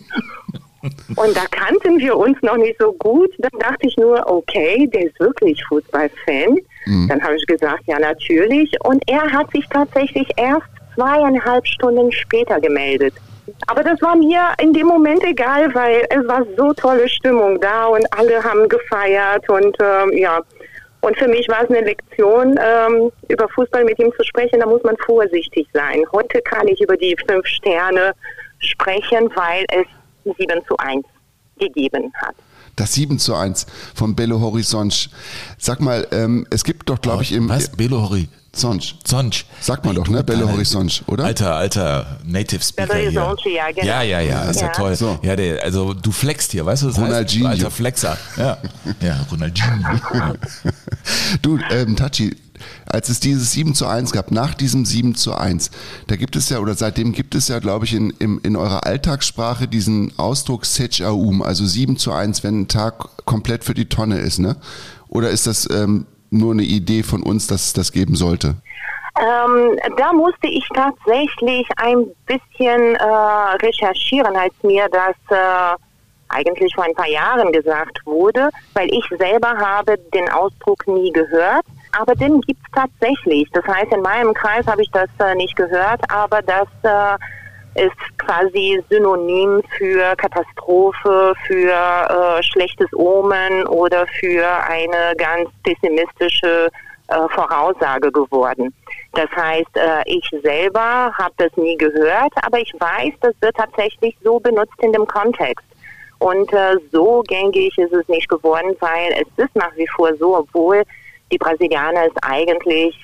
Und da kannten wir uns noch nicht so gut. Dann dachte ich nur, okay, der ist wirklich Fußballfan. Dann habe ich gesagt, ja natürlich. Und er hat sich tatsächlich erst 2,5 Stunden später gemeldet. Aber das war mir in dem Moment egal, weil es war so tolle Stimmung da und alle haben gefeiert und ja. Und für mich war es eine Lektion, über Fußball mit ihm zu sprechen, da muss man vorsichtig sein. Heute kann ich über die 5 Sterne sprechen, weil es 7:1 gegeben hat. Das 7:1 von Belo Horizonte. Sag mal, es gibt doch, glaube ich, im... Was? Belo Horizonte? Sonch. Sagt man doch, ne? Belo Horizonte, oder? Alter Native Speaker Belo Horizonte, hier. ja, genau. Ja, ist ja toll. So. Ja, also du flexst hier, weißt du, das Ronaldinho. heißt? Alter Flexer. Ja, Ronaldinho. Ja. Du, Tachi, als es dieses 7:1 gab, nach diesem 7:1, da gibt es ja, oder seitdem gibt es ja, glaube ich, in eurer Alltagssprache diesen Ausdruck Sech Aum, also 7:1, wenn ein Tag komplett für die Tonne ist, ne? Oder ist das nur eine Idee von uns, dass es das geben sollte? Da musste ich tatsächlich ein bisschen recherchieren, als mir das eigentlich vor ein paar Jahren gesagt wurde, weil ich selber habe den Ausdruck nie gehört, aber den gibt es tatsächlich. Das heißt, in meinem Kreis habe ich das nicht gehört, aber das ist quasi synonym für Katastrophe, für schlechtes Omen oder für eine ganz pessimistische Voraussage geworden. Das heißt, ich selber habe das nie gehört, aber ich weiß, das wird tatsächlich so benutzt in dem Kontext. Und so gängig ist es nicht geworden, weil es ist nach wie vor so, obwohl die Brasilianer es eigentlich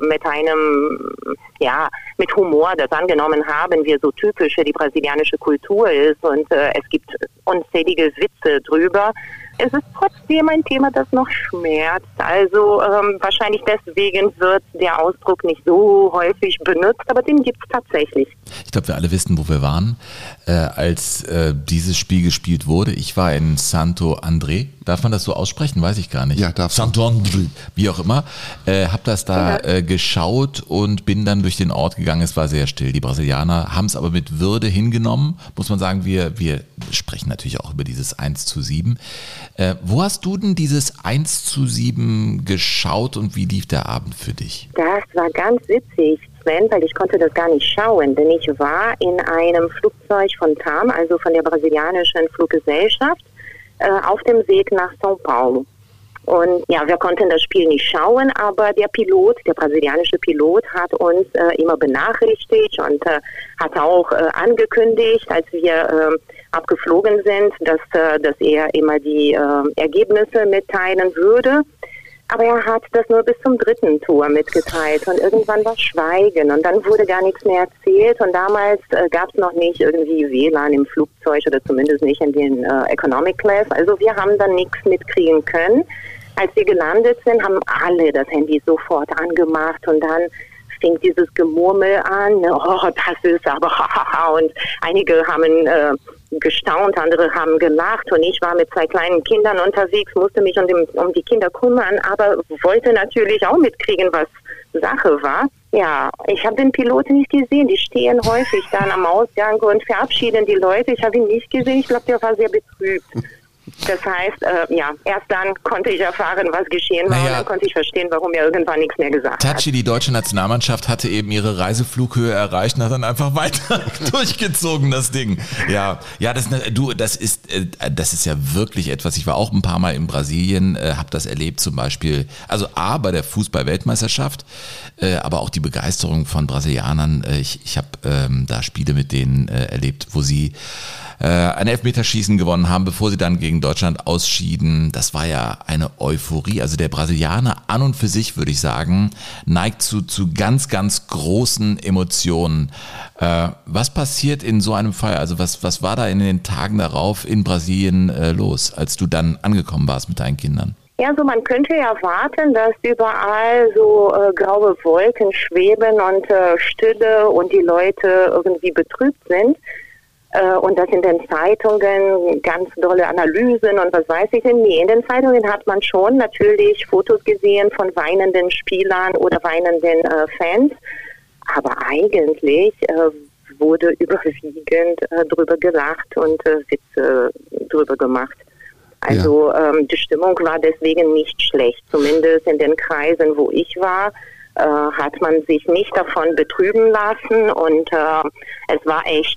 mit Humor das angenommen haben, wie so typisch für die brasilianische Kultur ist und es gibt unzählige Witze drüber. Es ist trotzdem ein Thema, das noch schmerzt. Also wahrscheinlich deswegen wird der Ausdruck nicht so häufig benutzt, aber den gibt es tatsächlich. Ich glaube, wir alle wissen, wo wir waren, als dieses Spiel gespielt wurde. Ich war in Santo André. Darf man das so aussprechen? Weiß ich gar nicht. Ja, darf. Santo André, wie auch immer. Hab das da geschaut und bin dann durch den Ort gegangen. Es war sehr still. Die Brasilianer haben es aber mit Würde hingenommen. Muss man sagen, wir sprechen natürlich auch über dieses 1:7. Wo hast du denn dieses 1:7 geschaut und wie lief der Abend für dich? Das war ganz witzig, Sven, weil ich konnte das gar nicht schauen, denn ich war in einem Flugzeug von TAM, also von der brasilianischen Fluggesellschaft, auf dem Weg nach São Paulo. Und ja, wir konnten das Spiel nicht schauen, aber der brasilianische Pilot hat uns immer benachrichtigt und hat auch angekündigt, als wir abgeflogen sind, dass er immer die Ergebnisse mitteilen würde. Aber er hat das nur bis zum 3. Tor mitgeteilt und irgendwann war Schweigen und dann wurde gar nichts mehr erzählt und damals gab es noch nicht irgendwie WLAN im Flugzeug oder zumindest nicht in den Economic Class. Also wir haben dann nichts mitkriegen können. Als wir gelandet sind, haben alle das Handy sofort angemacht und dann fing dieses Gemurmel an, oh, das ist aber und einige haben gestaunt, andere haben gelacht und ich war mit 2 kleinen Kindern unterwegs, musste mich um die Kinder kümmern, aber wollte natürlich auch mitkriegen, was Sache war. Ja, ich habe den Piloten nicht gesehen, die stehen häufig dann am Ausgang und verabschieden die Leute. Ich habe ihn nicht gesehen, ich glaube, der war sehr betrübt. Das heißt, erst dann konnte ich erfahren, was geschehen war und dann konnte ich verstehen, warum er irgendwann nichts mehr gesagt hat. Tachi, die deutsche Nationalmannschaft hatte eben ihre Reiseflughöhe erreicht und hat dann einfach weiter durchgezogen, das Ding. Ja, das ist ja wirklich etwas. Ich war auch ein paar Mal in Brasilien, habe das erlebt zum Beispiel, also bei der Fußball-Weltmeisterschaft, aber auch die Begeisterung von Brasilianern. Ich habe da Spiele mit denen erlebt, wo sie ein Elfmeterschießen gewonnen haben, bevor sie dann gegen Deutschland ausschieden. Das war ja eine Euphorie. Also der Brasilianer an und für sich, würde ich sagen, neigt zu ganz, ganz großen Emotionen. Was passiert in so einem Fall? Also was war da in den Tagen darauf in Brasilien los, als du dann angekommen warst mit deinen Kindern? Ja, also man könnte erwarten, dass überall so graue Wolken schweben und Stille und die Leute irgendwie betrübt sind. Und das in den Zeitungen ganz dolle Analysen und was weiß ich denn. Nee, in den Zeitungen hat man schon natürlich Fotos gesehen von weinenden Spielern oder weinenden Fans. Aber eigentlich wurde überwiegend drüber gelacht und Witze drüber gemacht. Also die Stimmung war deswegen nicht schlecht. Zumindest in den Kreisen, wo ich war, hat man sich nicht davon betrüben lassen. Und es war echt...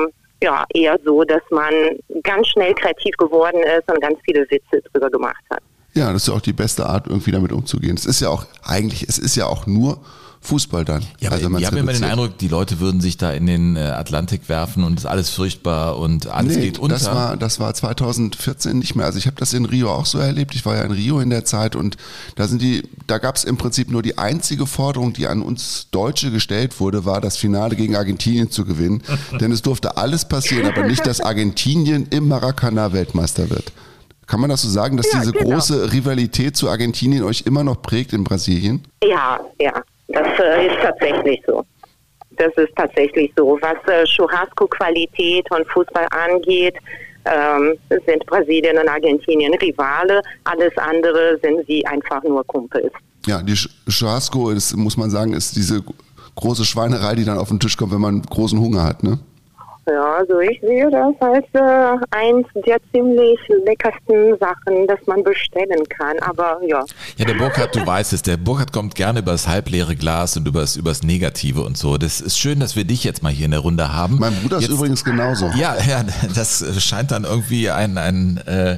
eher so, dass man ganz schnell kreativ geworden ist und ganz viele Witze drüber gemacht hat. Ja, das ist ja auch die beste Art, irgendwie damit umzugehen. Es ist ja auch nur Fußball dann. Ja, aber wir haben immer den Eindruck, die Leute würden sich da in den Atlantik werfen und es ist alles furchtbar und alles geht unter. Das war 2014 nicht mehr. Also ich habe das in Rio auch so erlebt. Ich war ja in Rio in der Zeit und da gab es im Prinzip nur die einzige Forderung, die an uns Deutsche gestellt wurde, war das Finale gegen Argentinien zu gewinnen. Denn es durfte alles passieren, aber nicht, dass Argentinien im Maracanã Weltmeister wird. Kann man das so sagen, dass diese große Rivalität zu Argentinien euch immer noch prägt in Brasilien? Ja. Das ist tatsächlich so. Was Churrasco-Qualität und Fußball angeht, sind Brasilien und Argentinien Rivale. Alles andere sind sie einfach nur Kumpels. Ja, die Churrasco, muss man sagen, ist diese große Schweinerei, die dann auf den Tisch kommt, wenn man großen Hunger hat, ne? Ja, also ich sehe das als eins der ziemlich leckersten Sachen, das man bestellen kann, aber ja. Ja, der Burkhard, du weißt es, der Burkhard kommt gerne über das halbleere Glas und übers Negative und so. Das ist schön, dass wir dich jetzt mal hier in der Runde haben. Mein Bruder ist übrigens genauso. Ja, das scheint dann irgendwie ein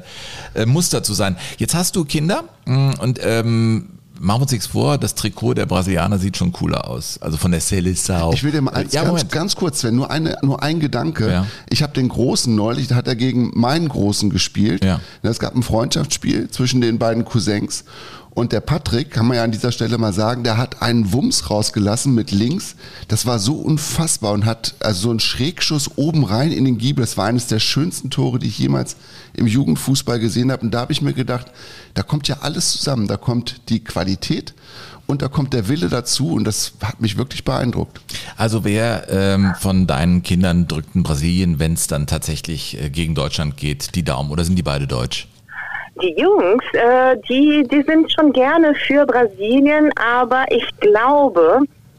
Muster zu sein. Jetzt hast du Kinder und machen wir uns nichts vor, das Trikot der Brasilianer sieht schon cooler aus. Also von der Seleção. Ich will dir mal ganz kurz, Sven, nur ein Gedanke. Ja. Ich habe den Großen neulich, da hat er gegen meinen Großen gespielt. Ja. Es gab ein Freundschaftsspiel zwischen den beiden Cousins. Und der Patrick, kann man ja an dieser Stelle mal sagen, der hat einen Wumms rausgelassen mit links. Das war so unfassbar und hat also so einen Schrägschuss oben rein in den Giebel. Das war eines der schönsten Tore, die ich jemals im Jugendfußball gesehen habe. Und da habe ich mir gedacht, da kommt ja alles zusammen. Da kommt die Qualität und da kommt der Wille dazu. Und das hat mich wirklich beeindruckt. Also wer von deinen Kindern drückt in Brasilien, wenn es dann tatsächlich gegen Deutschland geht, die Daumen? Oder sind die beide deutsch? Die Jungs, die sind schon gerne für Brasilien, aber ich glaube,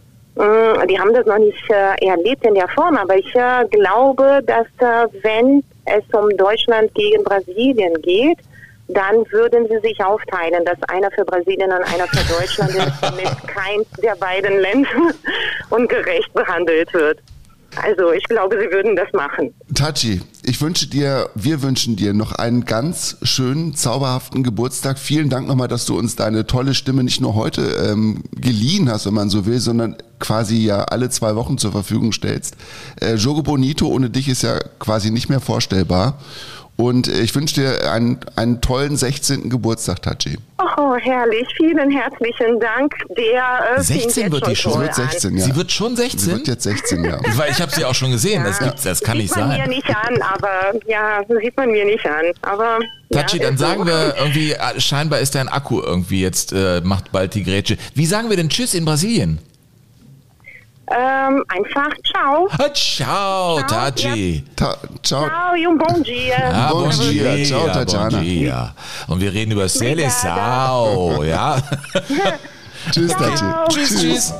die haben das noch nicht erlebt in der Form, aber ich glaube, dass wenn es um Deutschland gegen Brasilien geht, dann würden sie sich aufteilen, dass einer für Brasilien und einer für Deutschland ist, damit keins der beiden Länder ungerecht behandelt wird. Also ich glaube, sie würden das machen. Tachi, wir wünschen dir noch einen ganz schönen, zauberhaften Geburtstag. Vielen Dank nochmal, dass du uns deine tolle Stimme nicht nur heute geliehen hast, wenn man so will, sondern quasi ja alle 2 Wochen zur Verfügung stellst. Jogo Bonito ohne dich ist ja quasi nicht mehr vorstellbar. Und ich wünsche dir einen tollen 16. Geburtstag, Tachi. Oh, herrlich. Vielen herzlichen Dank. Der 16 wird die schon. Sie wird 16, ja. Sie wird schon 16? Sie wird jetzt 16, ja. Weil ich habe sie auch schon gesehen. Ja. Das kann nicht sein. Sieht man mir nicht an, aber sieht man mir nicht an. Aber Tachi, dann sagen wir irgendwie, scheinbar ist dein Akku irgendwie jetzt, macht bald die Grätsche. Wie sagen wir denn Tschüss in Brasilien? Einfach ciao. Ciao, Tachi. Ciao. Ciao e um bom dia. Ja, Bom dia. Ciao, Tatjana. Und wir reden über Seleção, ja. Tschüss, Tachi. Tschüss.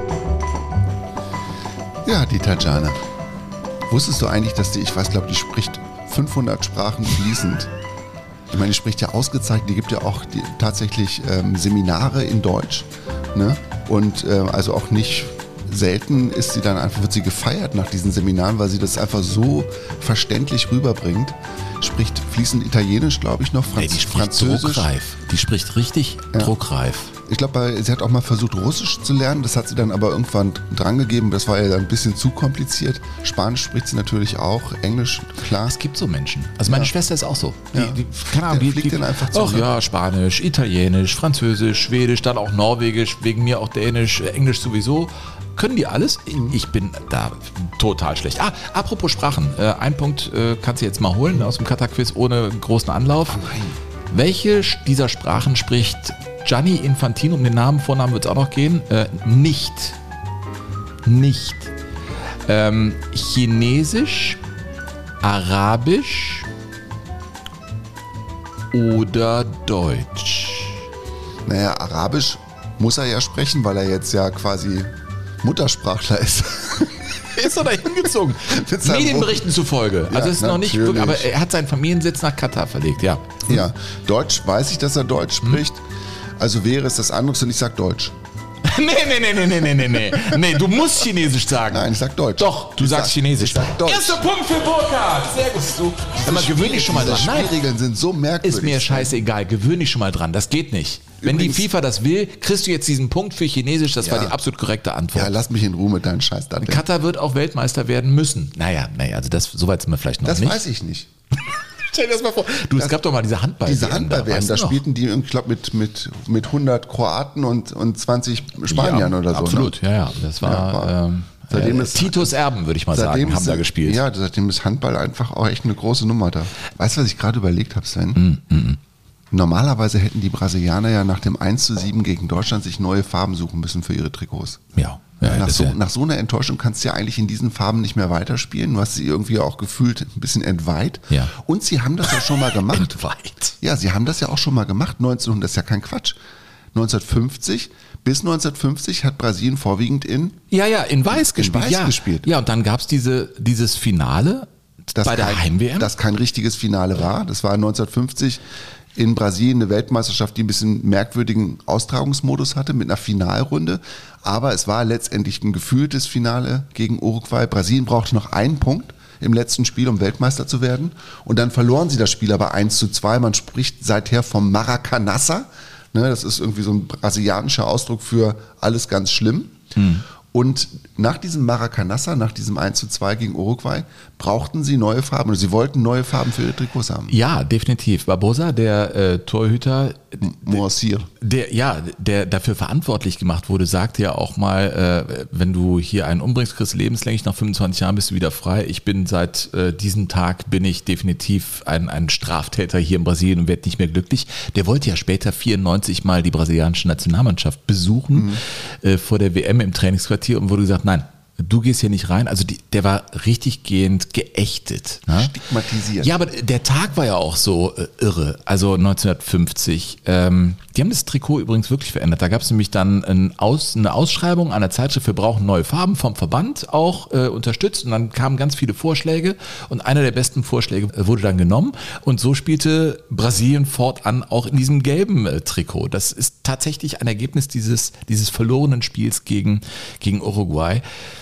Ja, die Tatjana. Wusstest du eigentlich, dass die spricht 500 Sprachen fließend? Ich meine, die spricht ja ausgezeichnet, die gibt ja auch tatsächlich Seminare in Deutsch. Ne? Und also auch nicht selten wird sie gefeiert nach diesen Seminaren, weil sie das einfach so verständlich rüberbringt. Spricht fließend Italienisch, glaube ich, noch, Französisch. Druckreif. Die spricht richtig druckreif. Ich glaube, sie hat auch mal versucht, Russisch zu lernen. Das hat sie dann aber irgendwann drangegeben. Das war ja dann ein bisschen zu kompliziert. Spanisch spricht sie natürlich auch. Englisch, klar. Es gibt so Menschen. Also meine Schwester ist auch so. Keine Ahnung, die fliegt dann einfach zu. Ach ja, Spanisch, Italienisch, Französisch, Schwedisch, dann auch Norwegisch, wegen mir auch Dänisch, Englisch sowieso. Können die alles? Ich bin da total schlecht. Apropos Sprachen. Ein Punkt kannst du jetzt mal holen aus dem Kata-Quiz ohne großen Anlauf. Oh nein. Welche dieser Sprachen spricht Gianni Infantino, um den Vornamen wird es auch noch gehen, nicht? Chinesisch, Arabisch oder Deutsch? Naja, Arabisch muss er ja sprechen, weil er jetzt ja quasi Muttersprachler ist. Ist er da hingezogen? Medienberichten zufolge. Also es ist noch nicht wirklich, aber er hat seinen Familiensitz nach Katar verlegt, ja. Ja, Deutsch weiß ich, dass er Deutsch spricht. Also wäre es das anderes und ich sag Deutsch. Nee, du musst Chinesisch sagen. Nein, ich sag Deutsch. Doch, du sagst Chinesisch. Ich sag Deutsch. Erster Punkt für Burkhard. Sehr gut. Sag mal, gewöhn dich schon mal dran. Die Spielregeln sind so merkwürdig. Ist mir scheißegal, gewöhn dich schon mal dran. Das geht nicht. Wenn Übrigens, die FIFA das will, kriegst du jetzt diesen Punkt für Chinesisch. Das war die absolut korrekte Antwort. Ja, lass mich in Ruhe mit deinen Scheißdatteln. Katar wird auch Weltmeister werden müssen. Naja, also so weit sind wir vielleicht noch Das nicht. weiß ich nicht. Stell dir das mal vor. Es gab doch mal diese Handball-WM. Diese Handball-WM, da spielten die, ich glaube, mit 100 Kroaten und 20 Spaniern oder so. Absolut, ne? ja. Das war seitdem ist Titus Erben, würde ich mal sagen, haben da gespielt. Ja, seitdem ist Handball einfach auch echt eine große Nummer da. Weißt du, was ich gerade überlegt habe, Sven? Normalerweise hätten die Brasilianer ja nach dem 1:7 gegen Deutschland sich neue Farben suchen müssen für ihre Trikots. Ja. Nach so einer Enttäuschung kannst du ja eigentlich in diesen Farben nicht mehr weiterspielen. Du hast sie irgendwie auch gefühlt ein bisschen entweiht. Ja. Und sie haben das ja schon mal gemacht. Entweiht. Ja, sie haben das ja auch schon mal gemacht. 1900, das ist ja kein Quatsch. 1950, bis 1950 hat Brasilien vorwiegend in Weiß gespielt. gespielt. Ja, und dann gab es dieses Finale bei der Heim-WM. Das kein richtiges Finale war. Das war 1950 in Brasilien eine Weltmeisterschaft, die ein bisschen merkwürdigen Austragungsmodus hatte mit einer Finalrunde. Aber es war letztendlich ein gefühltes Finale gegen Uruguay. Brasilien brauchte noch einen Punkt im letzten Spiel, um Weltmeister zu werden. Und dann verloren sie das Spiel aber 1:2. Man spricht seither vom Maracanã. Ne, das ist irgendwie so ein brasilianischer Ausdruck für alles ganz schlimm. Und nach diesem Maracanã, nach diesem 1:2 gegen Uruguay, brauchten sie neue Farben. Oder sie wollten neue Farben für ihre Trikots haben. Ja, definitiv. Barbosa, der Torhüter, der dafür verantwortlich gemacht wurde, sagte ja auch mal, wenn du hier einen umbringst, kriegst du lebenslänglich, nach 25 Jahren bist du wieder frei. Ich bin seit diesem Tag bin ich definitiv ein Straftäter hier in Brasilien und werde nicht mehr glücklich. Der wollte ja später 94 mal die brasilianische Nationalmannschaft besuchen vor der WM im Trainingsquartier und wurde gesagt, nein, du gehst hier nicht rein. Also der war richtig gehend geächtet. Ne? Stigmatisiert. Ja, aber der Tag war ja auch so irre. Also 1950. Die haben das Trikot übrigens wirklich verändert. Da gab es nämlich dann eine Ausschreibung einer Zeitschrift, wir brauchen neue Farben, vom Verband auch unterstützt. Und dann kamen ganz viele Vorschläge. Und einer der besten Vorschläge wurde dann genommen. Und so spielte Brasilien fortan auch in diesem gelben Trikot. Das ist tatsächlich ein Ergebnis dieses verlorenen Spiels gegen Uruguay.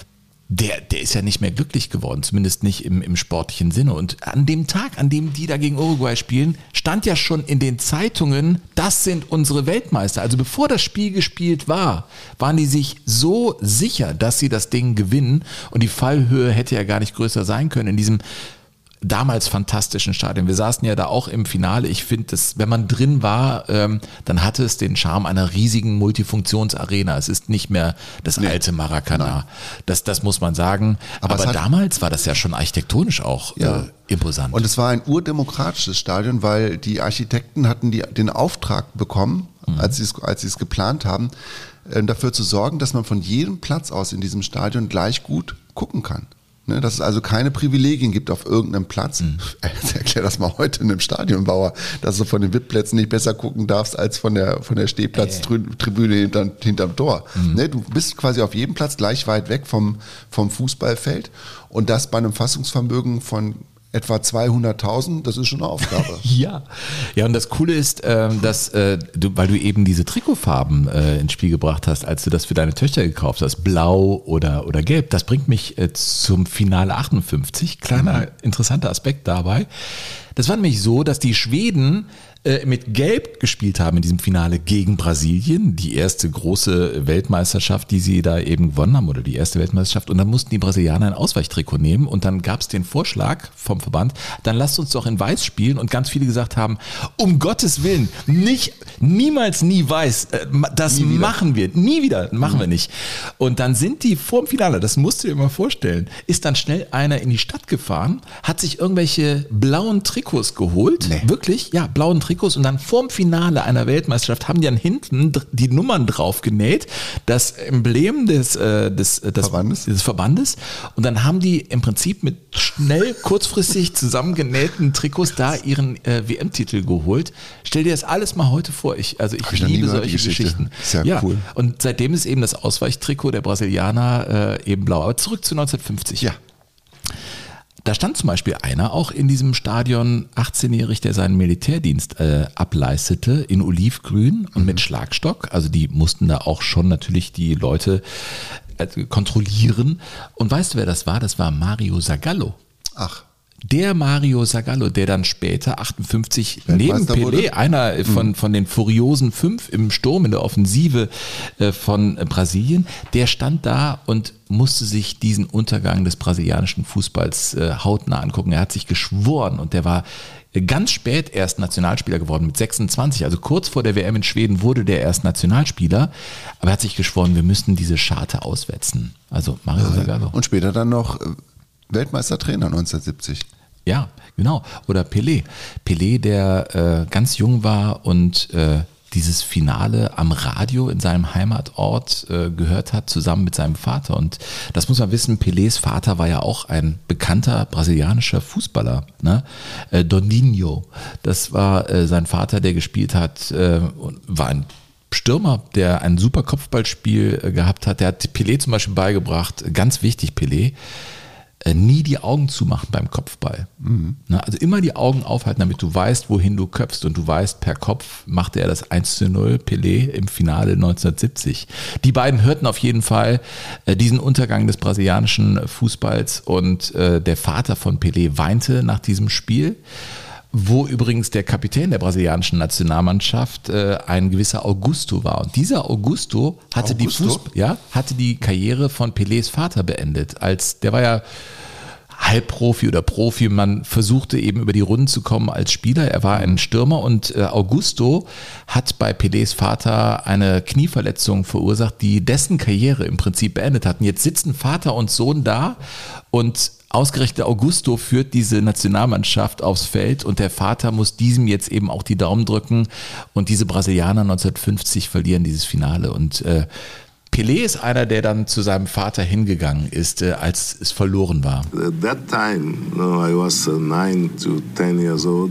Der ist ja nicht mehr glücklich geworden, zumindest nicht im sportlichen Sinne. Und an dem Tag, an dem die da gegen Uruguay spielen, stand ja schon in den Zeitungen, das sind unsere Weltmeister. Also bevor das Spiel gespielt war, waren die sich so sicher, dass sie das Ding gewinnen. Und die Fallhöhe hätte ja gar nicht größer sein können in diesem damals fantastischen Stadion. Wir saßen ja da auch im Finale. Ich finde, wenn man drin war, dann hatte es den Charme einer riesigen Multifunktionsarena. Es ist nicht mehr das alte Maracanã. Das muss man sagen. Aber damals war das ja schon architektonisch auch imposant. Und es war ein urdemokratisches Stadion, weil die Architekten hatten den Auftrag bekommen, als sie es geplant haben, dafür zu sorgen, dass man von jedem Platz aus in diesem Stadion gleich gut gucken kann. Ne, dass es also keine Privilegien gibt auf irgendeinem Platz. Erklär das mal heute einem Stadionbauer, dass du von den VIP-Plätzen nicht besser gucken darfst als von der Stehplatztribüne hinterm Tor. Ne, du bist quasi auf jedem Platz gleich weit weg vom Fußballfeld und das bei einem Fassungsvermögen von etwa 200.000, das ist schon eine Aufgabe. Ja, und das Coole ist, dass weil du eben diese Trikotfarben ins Spiel gebracht hast, als du das für deine Töchter gekauft hast, blau oder gelb, das bringt mich zum Finale 58. Kleiner interessanter Aspekt dabei. Das war nämlich so, dass die Schweden mit Gelb gespielt haben in diesem Finale gegen Brasilien, die erste große Weltmeisterschaft, die sie da eben gewonnen haben, oder die erste Weltmeisterschaft. Und dann mussten die Brasilianer ein Ausweichtrikot nehmen und dann gab es den Vorschlag vom Verband, dann lasst uns doch in Weiß spielen, und ganz viele gesagt haben, um Gottes Willen, niemals nie Weiß, das machen wir, nie wieder, machen wir nicht. Und dann sind die vorm Finale, das musst du dir mal vorstellen, ist dann schnell einer in die Stadt gefahren, hat sich irgendwelche blauen Trikots geholt, wirklich, ja, blauen Trikots, und dann vorm Finale einer Weltmeisterschaft haben die dann hinten die Nummern drauf genäht, das Emblem des Verbandes, und dann haben die im Prinzip mit schnell, kurzfristig zusammengenähten Trikots da ihren WM-Titel geholt. Stell dir das alles mal heute vor. Ich liebe solche Geschichten. Sehr cool. Und seitdem ist eben das Ausweichtrikot der Brasilianer eben blau. Aber zurück zu 1950. Ja. Da stand zum Beispiel einer auch in diesem Stadion, 18-jährig, der seinen Militärdienst ableistete, in Olivgrün und mit Schlagstock. Also die mussten da auch schon natürlich die Leute kontrollieren. Und weißt du, wer das war? Das war Mario Zagallo. Ach. Der Mario Zagallo, der dann später 58 neben Pelé, wurde? einer von den furiosen 5 im Sturm, in der Offensive von Brasilien, der stand da und musste sich diesen Untergang des brasilianischen Fußballs hautnah angucken. Er hat sich geschworen und der war ganz spät erst Nationalspieler geworden, mit 26, also kurz vor der WM in Schweden wurde der erst Nationalspieler, aber er hat sich geschworen, wir müssten diese Scharte auswetzen. Also Mario Zagallo. Und später dann noch Weltmeistertrainer 1970. Ja, genau. Oder Pelé. Pelé, der ganz jung war und dieses Finale am Radio in seinem Heimatort gehört hat, zusammen mit seinem Vater. Und das muss man wissen, Pelés Vater war ja auch ein bekannter brasilianischer Fußballer, ne? Dondinho. Das war sein Vater, der gespielt hat, war ein Stürmer, der ein super Kopfballspiel gehabt hat. Der hat Pelé zum Beispiel beigebracht, ganz wichtig Pelé, nie die Augen zumachen beim Kopfball. Mhm. Also immer die Augen aufhalten, damit du weißt, wohin du köpfst. Und du weißt, per Kopf machte er das 1:0 Pelé im Finale 1970. Die beiden hörten auf jeden Fall diesen Untergang des brasilianischen Fußballs und der Vater von Pelé weinte nach diesem Spiel, wo übrigens der Kapitän der brasilianischen Nationalmannschaft ein gewisser Augusto war. Und dieser Augusto hatte die Karriere von Pelés Vater beendet. Der war ja Halbprofi oder Profi. Man versuchte eben über die Runden zu kommen als Spieler. Er war ein Stürmer und Augusto hat bei Pelés Vater eine Knieverletzung verursacht, die dessen Karriere im Prinzip beendet hat. Und jetzt sitzen Vater und Sohn da und ausgerechnet Augusto führt diese Nationalmannschaft aufs Feld und der Vater muss diesem jetzt eben auch die Daumen drücken und diese Brasilianer 1950 verlieren dieses Finale und Pelé ist einer, der dann zu seinem Vater hingegangen ist, als es verloren war. At that time, I was 9 to 10 years old.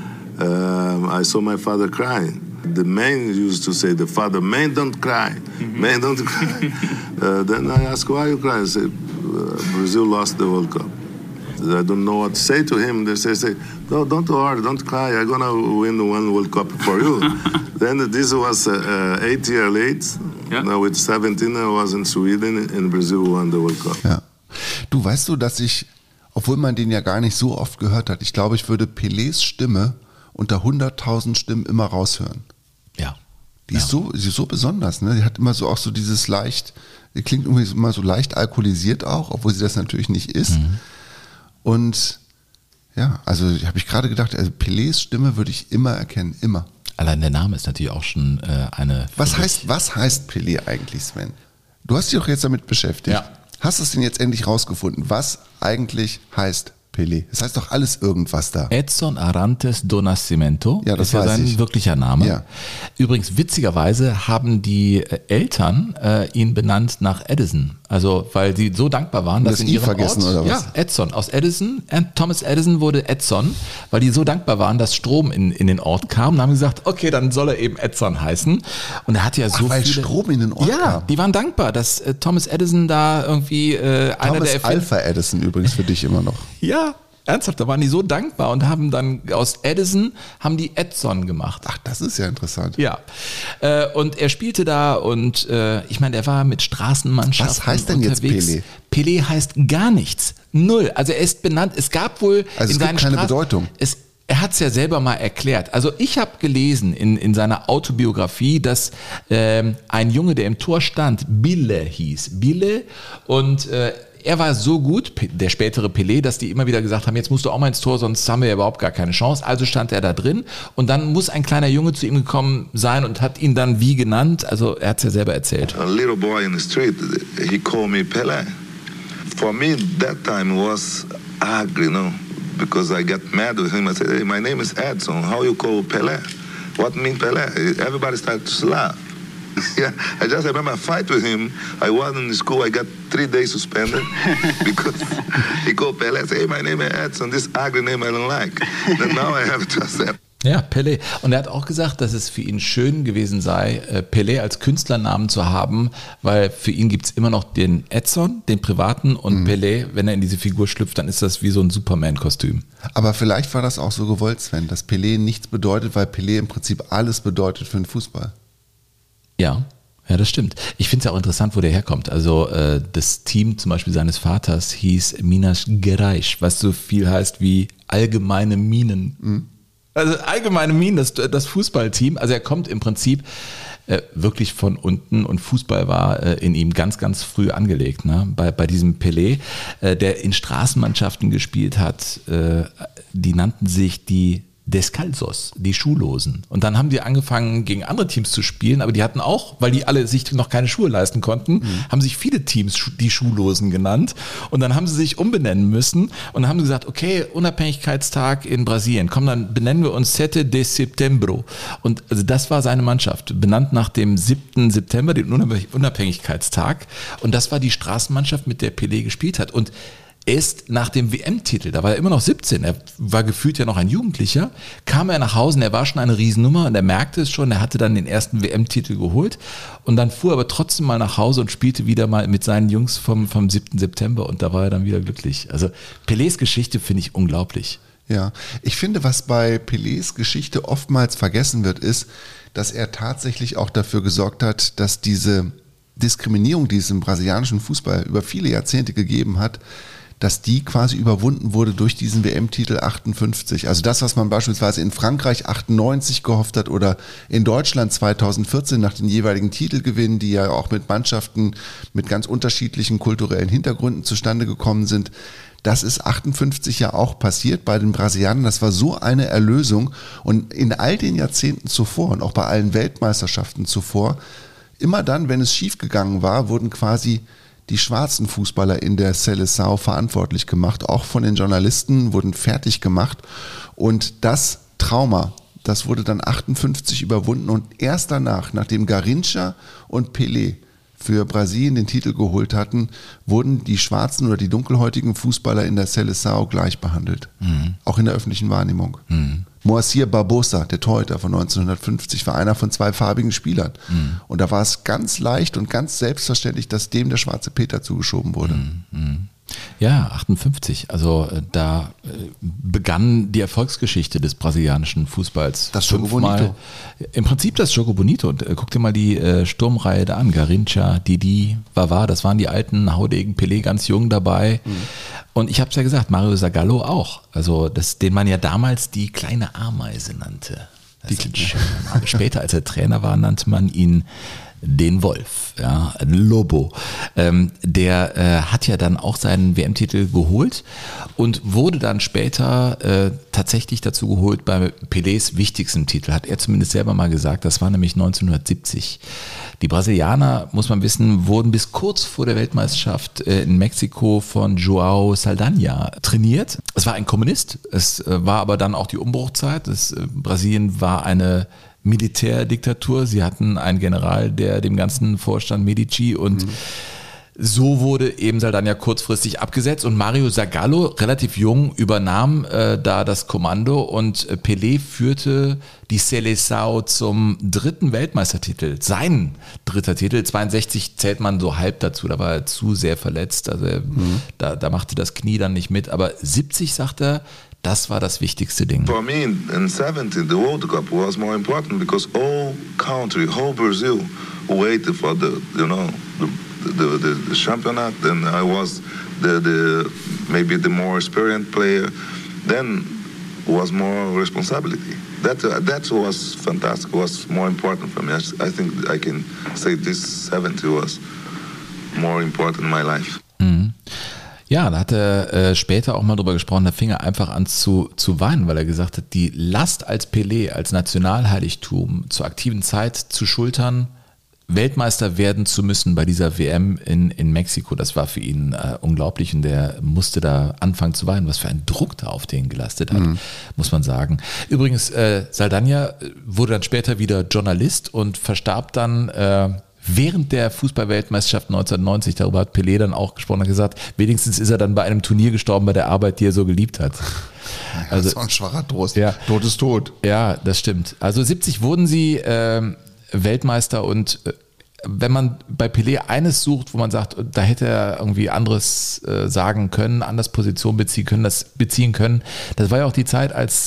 I saw my father crying. The man used to say, the father, man, don't cry. Man, don't cry. Then I asked, why are you crying? I said, Brazil lost the World Cup. I don't know what to say to him. They say, no, don't worry, don't cry. I'm going to win one World Cup for you. Then this was 8 years late. Yeah. Now with 17 I was in Sweden and Brazil won the World Cup. Ja. Du, weißt du, dass ich, obwohl man den ja gar nicht so oft gehört hat, ich glaube, ich würde Pelés Stimme unter 100.000 Stimmen immer raushören. Ja. Die ist so besonders, ne? Die hat immer so auch so dieses leicht, die klingt irgendwie immer so leicht alkoholisiert auch, obwohl sie das natürlich nicht ist. Mhm. Und ja, also habe ich gerade gedacht, also Pelés Stimme würde ich immer erkennen, immer. Allein der Name ist natürlich auch schon eine... Was heißt Pelé eigentlich, Sven? Du hast dich auch jetzt damit beschäftigt. Ja. Hast du es denn jetzt endlich rausgefunden? Was eigentlich heißt Pelé? Das heißt doch alles irgendwas da. Edson Arantes do Nascimento, ja, das ist ja sein wirklicher Name. Ja. Übrigens, witzigerweise haben die Eltern ihn benannt nach Edison. Also, weil sie so dankbar waren, dass das in ihrem vergessen Ort, oder was? Ja, Edson aus Edison, Thomas Edison wurde Edson, weil die so dankbar waren, dass Strom in den Ort kam. Und haben gesagt, okay, dann soll er eben Edson heißen. Und er hatte ja so weil viele... Strom in den Ort kam? Ja, die waren dankbar, dass Thomas Edison da irgendwie einer der... Alpha Edison übrigens für dich immer noch. Ja, ernsthaft, da waren die so dankbar und haben dann aus Edison haben die Edson gemacht. Ach, das ist ja interessant. Ja, und er spielte da und ich meine, er war mit Straßenmannschaften Was heißt denn unterwegs. jetzt Pelé? Pelé heißt gar nichts, null. Also er ist benannt, es gab wohl also in es gibt keine Bedeutung. Er hat es ja selber mal erklärt. Also ich habe gelesen in seiner Autobiografie, dass ein Junge, der im Tor stand, Bille hieß. Bille und er war so gut, der spätere Pelé, dass die immer wieder gesagt haben, jetzt musst du auch mal ins Tor, sonst haben wir ja überhaupt gar keine Chance. Also stand er da drin und dann muss ein kleiner Junge zu ihm gekommen sein und hat ihn dann wie genannt. Also er hat es ja selber erzählt. A little boy in the street, he called me Pelé. For me, that time was ugly, you know, because I got mad with him. I said, hey, my name is Edson. How you call Pelé? What mean Pelé? Everybody started to laugh. Yeah, I just remember a fight with him. I was in the school. I got 3 days suspended because he called Pelé. I said, hey, my name is Edson. This ugly name I don't like. And now I have to accept. Ja, Pelé. Und er hat auch gesagt, dass es für ihn schön gewesen sei, Pelé als Künstlernamen zu haben, weil für ihn gibt es immer noch den Edson, den privaten, und Pelé, wenn er in diese Figur schlüpft, dann ist das wie so ein Superman-Kostüm. Aber vielleicht war das auch so gewollt, Sven, dass Pelé nichts bedeutet, weil Pelé im Prinzip alles bedeutet für den Fußball. Ja, Ja, das stimmt. Ich finde es ja auch interessant, wo der herkommt. Also das Team zum Beispiel seines Vaters hieß Minas Gerais, was so viel heißt wie allgemeine Minen. Mhm. Also allgemeine Minen, das Fußballteam. Also er kommt im Prinzip wirklich von unten und Fußball war in ihm ganz, ganz früh angelegt. Ne? Bei diesem Pelé, der in Straßenmannschaften gespielt hat, die nannten sich die Descalzos, die Schuhlosen. Und dann haben die angefangen, gegen andere Teams zu spielen, aber die hatten auch, weil die alle sich noch keine Schuhe leisten konnten, haben sich viele Teams die Schuhlosen genannt. Und dann haben sie sich umbenennen müssen und dann haben sie gesagt, okay, Unabhängigkeitstag in Brasilien, komm, dann benennen wir uns 7 de Setembro. Und also das war seine Mannschaft, benannt nach dem 7. September, dem Unabhängigkeitstag. Und das war die Straßenmannschaft, mit der Pelé gespielt hat. Und erst nach dem WM-Titel, da war er immer noch 17, er war gefühlt ja noch ein Jugendlicher, kam er nach Hause und er war schon eine Riesennummer und er merkte es schon, er hatte dann den ersten WM-Titel geholt und dann fuhr er aber trotzdem mal nach Hause und spielte wieder mal mit seinen Jungs vom 7. September und da war er dann wieder glücklich. Also Pelés Geschichte finde ich unglaublich. Ja, ich finde, was bei Pelés Geschichte oftmals vergessen wird, ist, dass er tatsächlich auch dafür gesorgt hat, dass diese Diskriminierung, die es im brasilianischen Fußball über viele Jahrzehnte gegeben hat, dass die quasi überwunden wurde durch diesen WM-Titel 58. Also das, was man beispielsweise in Frankreich 98 gehofft hat oder in Deutschland 2014 nach den jeweiligen Titelgewinnen, die ja auch mit Mannschaften mit ganz unterschiedlichen kulturellen Hintergründen zustande gekommen sind. Das ist 58 ja auch passiert bei den Brasilianern. Das war so eine Erlösung. Und in all den Jahrzehnten zuvor und auch bei allen Weltmeisterschaften zuvor, immer dann, wenn es schiefgegangen war, wurden quasi die schwarzen Fußballer in der Seleção verantwortlich gemacht, auch von den Journalisten wurden fertig gemacht und das Trauma, das wurde dann 58 überwunden und erst danach, nachdem Garrincha und Pelé für Brasilien den Titel geholt hatten, wurden die schwarzen oder die dunkelhäutigen Fußballer in der Seleção gleich behandelt, auch in der öffentlichen Wahrnehmung. Moacir Barbosa, der Torhüter von 1950, war einer von 2 farbigen Spielern. Und da war es ganz leicht und ganz selbstverständlich, dass dem der schwarze Peter zugeschoben wurde. Ja, 58. Also da begann die Erfolgsgeschichte des brasilianischen Fußballs. Das Jogo Bonito. Im Prinzip das Jogo Bonito. Und guck dir mal die Sturmreihe da an. Garrincha, Didi, Vavá, das waren die alten Haudegen, Pelé ganz jung dabei. Und ich habe es ja gesagt, Mario Zagallo auch. Also den man ja damals die kleine Ameise nannte. Später, als er Trainer war, nannte man ihn den Wolf, ja, Lobo. Der hat ja dann auch seinen WM-Titel geholt und wurde dann später tatsächlich dazu geholt bei Pelés wichtigsten Titel, hat er zumindest selber mal gesagt, das war nämlich 1970. Die Brasilianer, muss man wissen, wurden bis kurz vor der Weltmeisterschaft in Mexiko von João Saldanha trainiert. Es war ein Kommunist, es war aber dann auch die Umbruchzeit. Brasilien war eine Militärdiktatur. Sie hatten einen General, der dem Ganzen vorstand, Medici, und so wurde eben Saldanha kurzfristig abgesetzt und Mario Zagallo, relativ jung, übernahm da das Kommando und Pelé führte die Seleção zum 3. Weltmeistertitel. Sein 3. Titel, 62 zählt man so halb dazu, da war er zu sehr verletzt, also da machte das Knie dann nicht mit, aber 70, sagt er, das war das wichtigste Ding. For me, in 70, the World Cup was more important because all country, whole Brazil, waited for the championat. Then I was maybe the more experienced player. Then was more responsibility. That was fantastic. Was more important for me. I think I can say this 70 was more important in my life. Ja, da hat er später auch mal drüber gesprochen, da fing er einfach an zu weinen, weil er gesagt hat, die Last als Pelé, als Nationalheiligtum zur aktiven Zeit zu schultern, Weltmeister werden zu müssen bei dieser WM in Mexiko, das war für ihn unglaublich und der musste da anfangen zu weinen, was für ein Druck da auf den gelastet hat, muss man sagen. Übrigens, Saldanha wurde dann später wieder Journalist und verstarb dann während der Fußball-Weltmeisterschaft 1990, darüber hat Pelé dann auch gesprochen und gesagt, wenigstens ist er dann bei einem Turnier gestorben, bei der Arbeit, die er so geliebt hat. Ja, also, das war ein schwacher Trost. Ja, Tod ist tot. Ja, das stimmt. Also 70 wurden sie Weltmeister und wenn man bei Pelé eines sucht, wo man sagt, da hätte er irgendwie anderes sagen können, anders Position beziehen können, das war ja auch die Zeit, als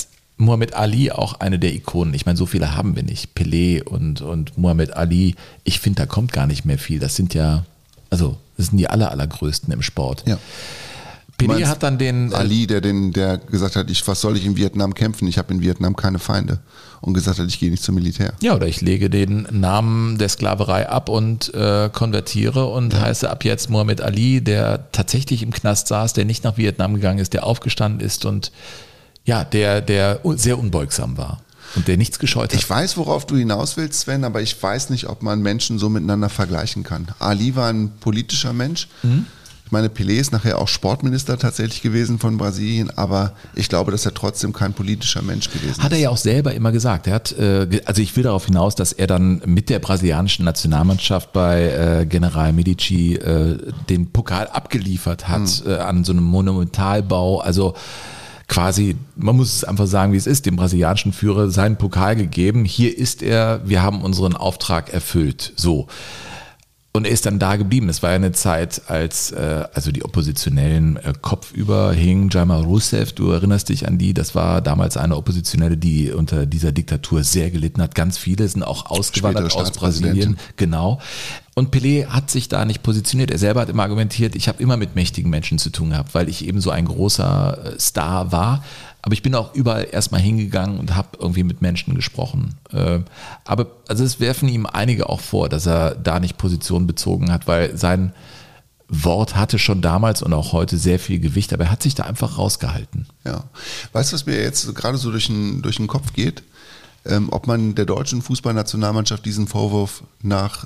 Muhammad Ali auch eine der Ikonen. Ich meine, so viele haben wir nicht. Pelé und Muhammad Ali. Ich finde, da kommt gar nicht mehr viel. Das sind das sind die allergrößten im Sport. Ja. Pelé hat dann den Ali, der gesagt hat, was soll ich in Vietnam kämpfen? Ich habe in Vietnam keine Feinde. Und gesagt hat, ich gehe nicht zum Militär. Ja, oder ich lege den Namen der Sklaverei ab und konvertiere und heiße ab jetzt Muhammad Ali, der tatsächlich im Knast saß, der nicht nach Vietnam gegangen ist, der aufgestanden ist und ja, der sehr unbeugsam war und der nichts gescheut hat. Ich weiß, worauf du hinaus willst, Sven, aber ich weiß nicht, ob man Menschen so miteinander vergleichen kann. Ali war ein politischer Mensch. Ich meine, Pelé ist nachher auch Sportminister tatsächlich gewesen von Brasilien, aber ich glaube, dass er trotzdem kein politischer Mensch gewesen ist. Hat er ja auch selber immer gesagt. Er hat, also ich will darauf hinaus, dass er dann mit der brasilianischen Nationalmannschaft bei General Medici den Pokal abgeliefert hat an so einem Monumentalbau. Also quasi, man muss es einfach sagen, wie es ist, dem brasilianischen Führer seinen Pokal gegeben. Hier ist er, wir haben unseren Auftrag erfüllt. So. Und er ist dann da geblieben. Es war ja eine Zeit, als also die Oppositionellen kopfüber hingen. Dilma Rousseff, du erinnerst dich an die, das war damals eine Oppositionelle, die unter dieser Diktatur sehr gelitten hat. Ganz viele sind auch ausgewandert aus Brasilien. Genau. Und Pelé hat sich da nicht positioniert. Er selber hat immer argumentiert, ich habe immer mit mächtigen Menschen zu tun gehabt, weil ich eben so ein großer Star war. Aber ich bin auch überall erstmal hingegangen und habe irgendwie mit Menschen gesprochen. Aber also es werfen ihm einige auch vor, dass er da nicht Position bezogen hat, weil sein Wort hatte schon damals und auch heute sehr viel Gewicht, aber er hat sich da einfach rausgehalten. Ja. Weißt du, was mir jetzt gerade so durch den Kopf geht? Ob man der deutschen Fußballnationalmannschaft diesen Vorwurf nach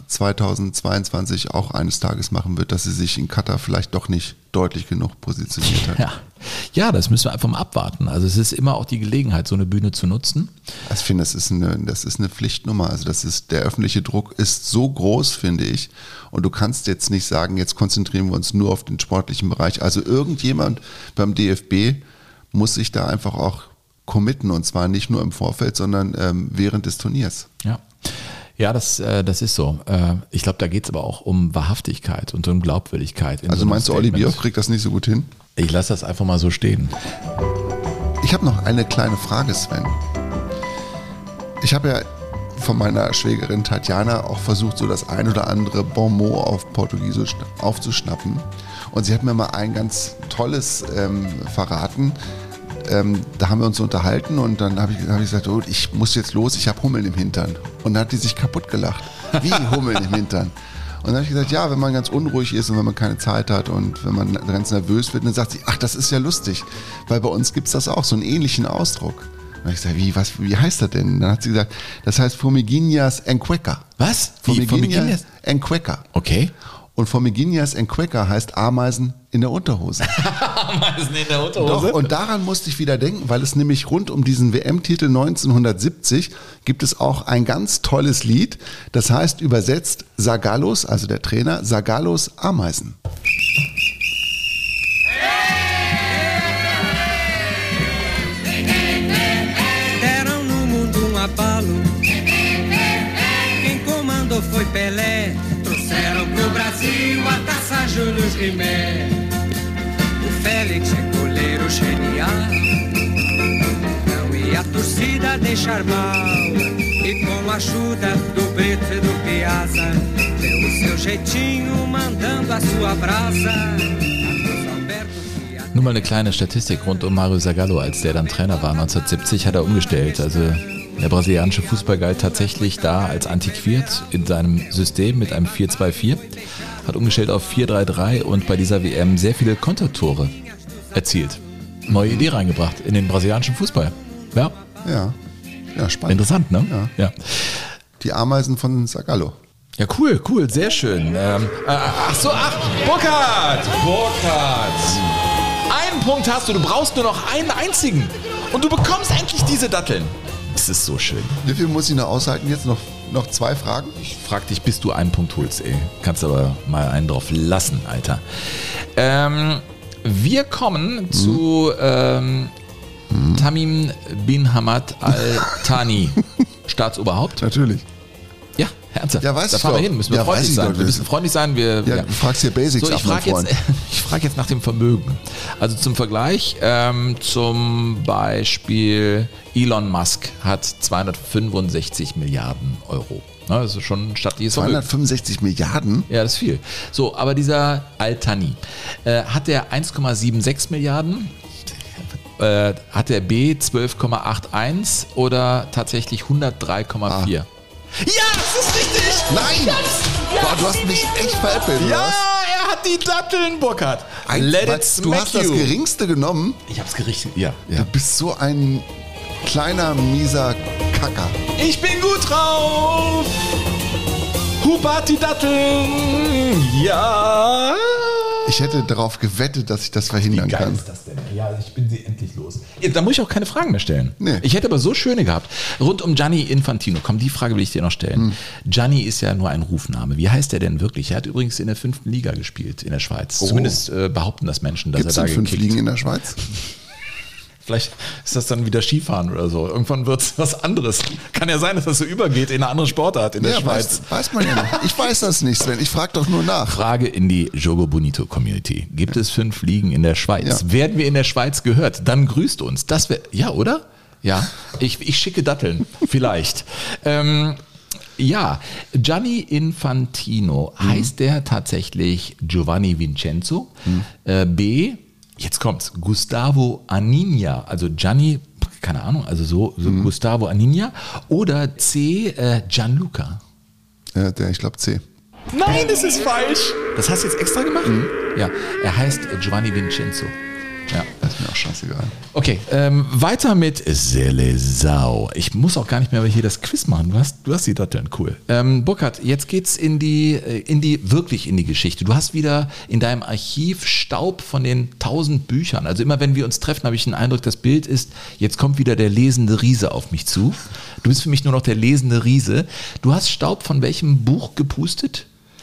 2022 auch eines Tages machen wird, dass sie sich in Katar vielleicht doch nicht deutlich genug positioniert hat. Ja, das müssen wir einfach mal abwarten. Also es ist immer auch die Gelegenheit, so eine Bühne zu nutzen. Ich finde, das ist eine Pflichtnummer. Also der öffentliche Druck ist so groß, finde ich. Und du kannst jetzt nicht sagen, jetzt konzentrieren wir uns nur auf den sportlichen Bereich. Also irgendjemand beim DFB muss sich da einfach auch committen, und zwar nicht nur im Vorfeld, sondern während des Turniers. Ja, das ist so. Ich glaube, da geht es aber auch um Wahrhaftigkeit und um Glaubwürdigkeit. Also meinst du, Olli Bierhoff kriegt das nicht so gut hin? Ich lasse das einfach mal so stehen. Ich habe noch eine kleine Frage, Sven. Ich habe ja von meiner Schwägerin Tatjana auch versucht, so das ein oder andere Bonmot auf Portugiesisch aufzuschnappen. Und sie hat mir mal ein ganz tolles verraten. Da haben wir uns unterhalten und dann habe ich gesagt, oh, ich muss jetzt los, ich habe Hummeln im Hintern. Und dann hat die sich kaputt gelacht. Wie Hummeln im Hintern? Und dann habe ich gesagt, ja, wenn man ganz unruhig ist und wenn man keine Zeit hat und wenn man ganz nervös wird, dann sagt sie, ach, das ist ja lustig, weil bei uns gibt es das auch, so einen ähnlichen Ausdruck. Und dann habe ich gesagt, wie heißt das denn? Dann hat sie gesagt, das heißt Formiguinhas en Cueca. Was? Formiguinhas en Cueca. Okay. Und Formiguinhas en Cueca heißt Ameisen in der Unterhose. Ameisen in der Unterhose? Doch, und daran musste ich wieder denken, weil es nämlich rund um diesen WM-Titel 1970 gibt es auch ein ganz tolles Lied, das heißt übersetzt Zagallos, also der Trainer, Zagallos Ameisen. Deram no mundo abalo. Quem comandou foi Pelé. Trouxeram pro Brasil a taça Julius Rimet. O Félix é goleiro genial. Não ia a torcida deixar mal. E com a ajuda do Brito e do Piazza, deu o seu jeitinho mandando a sua brasa. Nur mal eine kleine Statistik rund um Mario Zagallo, als der dann Trainer war. 1970 hat er umgestellt. Also der brasilianische Fußball galt tatsächlich da als antiquiert in seinem System mit einem 4-2-4. Hat umgestellt auf 4-3-3 und bei dieser WM sehr viele Kontertore erzielt. Neue Idee reingebracht in den brasilianischen Fußball. Ja, spannend. Interessant, ne? Ja. Die Ameisen von Zagallo. Ja, cool, sehr schön. Burkhard! Einen Punkt hast du, du brauchst nur noch einen einzigen. Und du bekommst endlich diese Datteln. Das ist so schön. Wie viel muss ich noch aushalten jetzt? Noch 2 Fragen? Ich frag dich, bis du einen Punkt holst, ey. Kannst aber mal einen drauf lassen, Alter. Wir kommen zu Tamim bin Hamad Al Thani. Staatsoberhaupt. Natürlich. Ja, Ernsthaft? Ja, weiß da ich fahren doch. wir hin, müssen wir Ja, freundlich weiß ich sein. doch. Wir müssen freundlich sein. Ja, du fragst hier Basics ab, mein Freund. Ich frage jetzt nach dem Vermögen. Also zum Vergleich, zum Beispiel Elon Musk hat 265 Milliarden Euro. Das ist schon ein stattliches Vermögen. 265 Milliarden? Ja, das ist viel. So, aber dieser Al-Thani, hat der 1,76 Milliarden? Hat der B 12,81 oder tatsächlich 103,4? Ja, das ist richtig! Nein! Ja, Boah, du hast mich echt veräppelt, ja, was? er hat die Datteln, Burkhard. Let it smack. Du hast das Geringste genommen. Ich hab's gerichtet, ja. Du bist so ein kleiner, mieser Kacker. Ich bin gut drauf! Hubert die Datteln! Ja! Ich hätte darauf gewettet, dass ich das verhindern kann. Wie geil ist das denn? Ja, ich bin sie endlich los. Da muss ich auch keine Fragen mehr stellen. Nee. Ich hätte aber so schöne gehabt. Rund um Gianni Infantino. Komm, die Frage will ich dir noch stellen. Gianni ist ja nur ein Rufname. Wie heißt der denn wirklich? Er hat übrigens in der 5. Liga gespielt in der Schweiz. Oh. Zumindest behaupten das Menschen, dass Gibt's er da denn 5 gekickt. Ligen in der Schweiz? Vielleicht ist das dann wieder Skifahren oder so. Irgendwann wird es was anderes. Kann ja sein, dass das so übergeht in eine andere Sportart in der Schweiz. Weiß man ja nicht. Ich weiß das nicht, Sven. Ich frage doch nur nach. Frage in die Jogo Bonito Community. Gibt es 5 Ligen in der Schweiz? Ja. Werden wir in der Schweiz gehört? Dann grüßt uns. Das wäre, ja, oder? Ja. Ich schicke Datteln. Vielleicht. Ja, Gianni Infantino. Heißt der tatsächlich Giovanni Vincenzo? B, jetzt kommt's, Gustavo Aninha, also Gianni, keine Ahnung, also so Gustavo Aninha, oder C, Gianluca. Ich glaube C. Nein, das ist falsch. Das hast du jetzt extra gemacht? Ja, er heißt Giovanni Vincenzo. Ja. Das ist mir auch scheißegal. Okay, weiter mit Seleção. Ich muss auch gar nicht mehr hier das Quiz machen. Du hast die Datteln, cool. Burkhard, jetzt geht's wirklich in die Geschichte. Du hast wieder in deinem Archiv Staub von den 1000 Büchern. Also immer wenn wir uns treffen, habe ich den Eindruck, das Bild ist, jetzt kommt wieder der lesende Riese auf mich zu. Du bist für mich nur noch der lesende Riese. Du hast Staub von welchem Buch gepustet?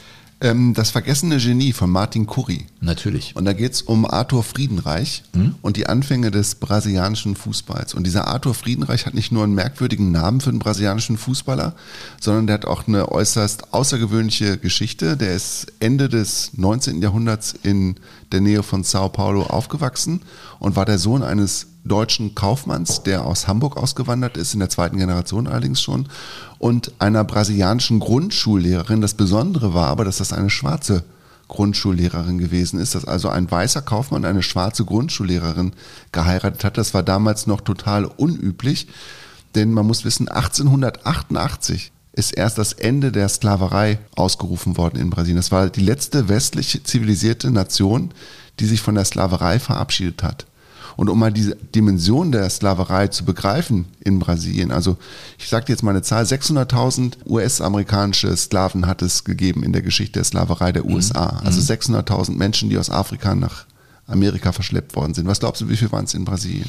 Das vergessene Genie von Martin Curry. Natürlich. Und da geht es um Arthur Friedenreich und die Anfänge des brasilianischen Fußballs. Und dieser Arthur Friedenreich hat nicht nur einen merkwürdigen Namen für einen brasilianischen Fußballer, sondern der hat auch eine äußerst außergewöhnliche Geschichte. Der ist Ende des 19. Jahrhunderts in der Nähe von Sao Paulo aufgewachsen und war der Sohn eines deutschen Kaufmanns, der aus Hamburg ausgewandert ist, in der 2. Generation allerdings schon, und einer brasilianischen Grundschullehrerin. Das Besondere war aber, dass das eine schwarze Grundschullehrerin gewesen ist, dass also ein weißer Kaufmann eine schwarze Grundschullehrerin geheiratet hat. Das war damals noch total unüblich, denn man muss wissen, 1888 ist erst das Ende der Sklaverei ausgerufen worden in Brasilien. Das war die letzte westlich zivilisierte Nation, die sich von der Sklaverei verabschiedet hat. Und um mal diese Dimension der Sklaverei zu begreifen in Brasilien, also ich sage dir jetzt mal eine Zahl, 600.000 US-amerikanische Sklaven hat es gegeben in der Geschichte der Sklaverei der USA. Also 600.000 Menschen, die aus Afrika nach Amerika verschleppt worden sind. Was glaubst du, wie viel waren es in Brasilien?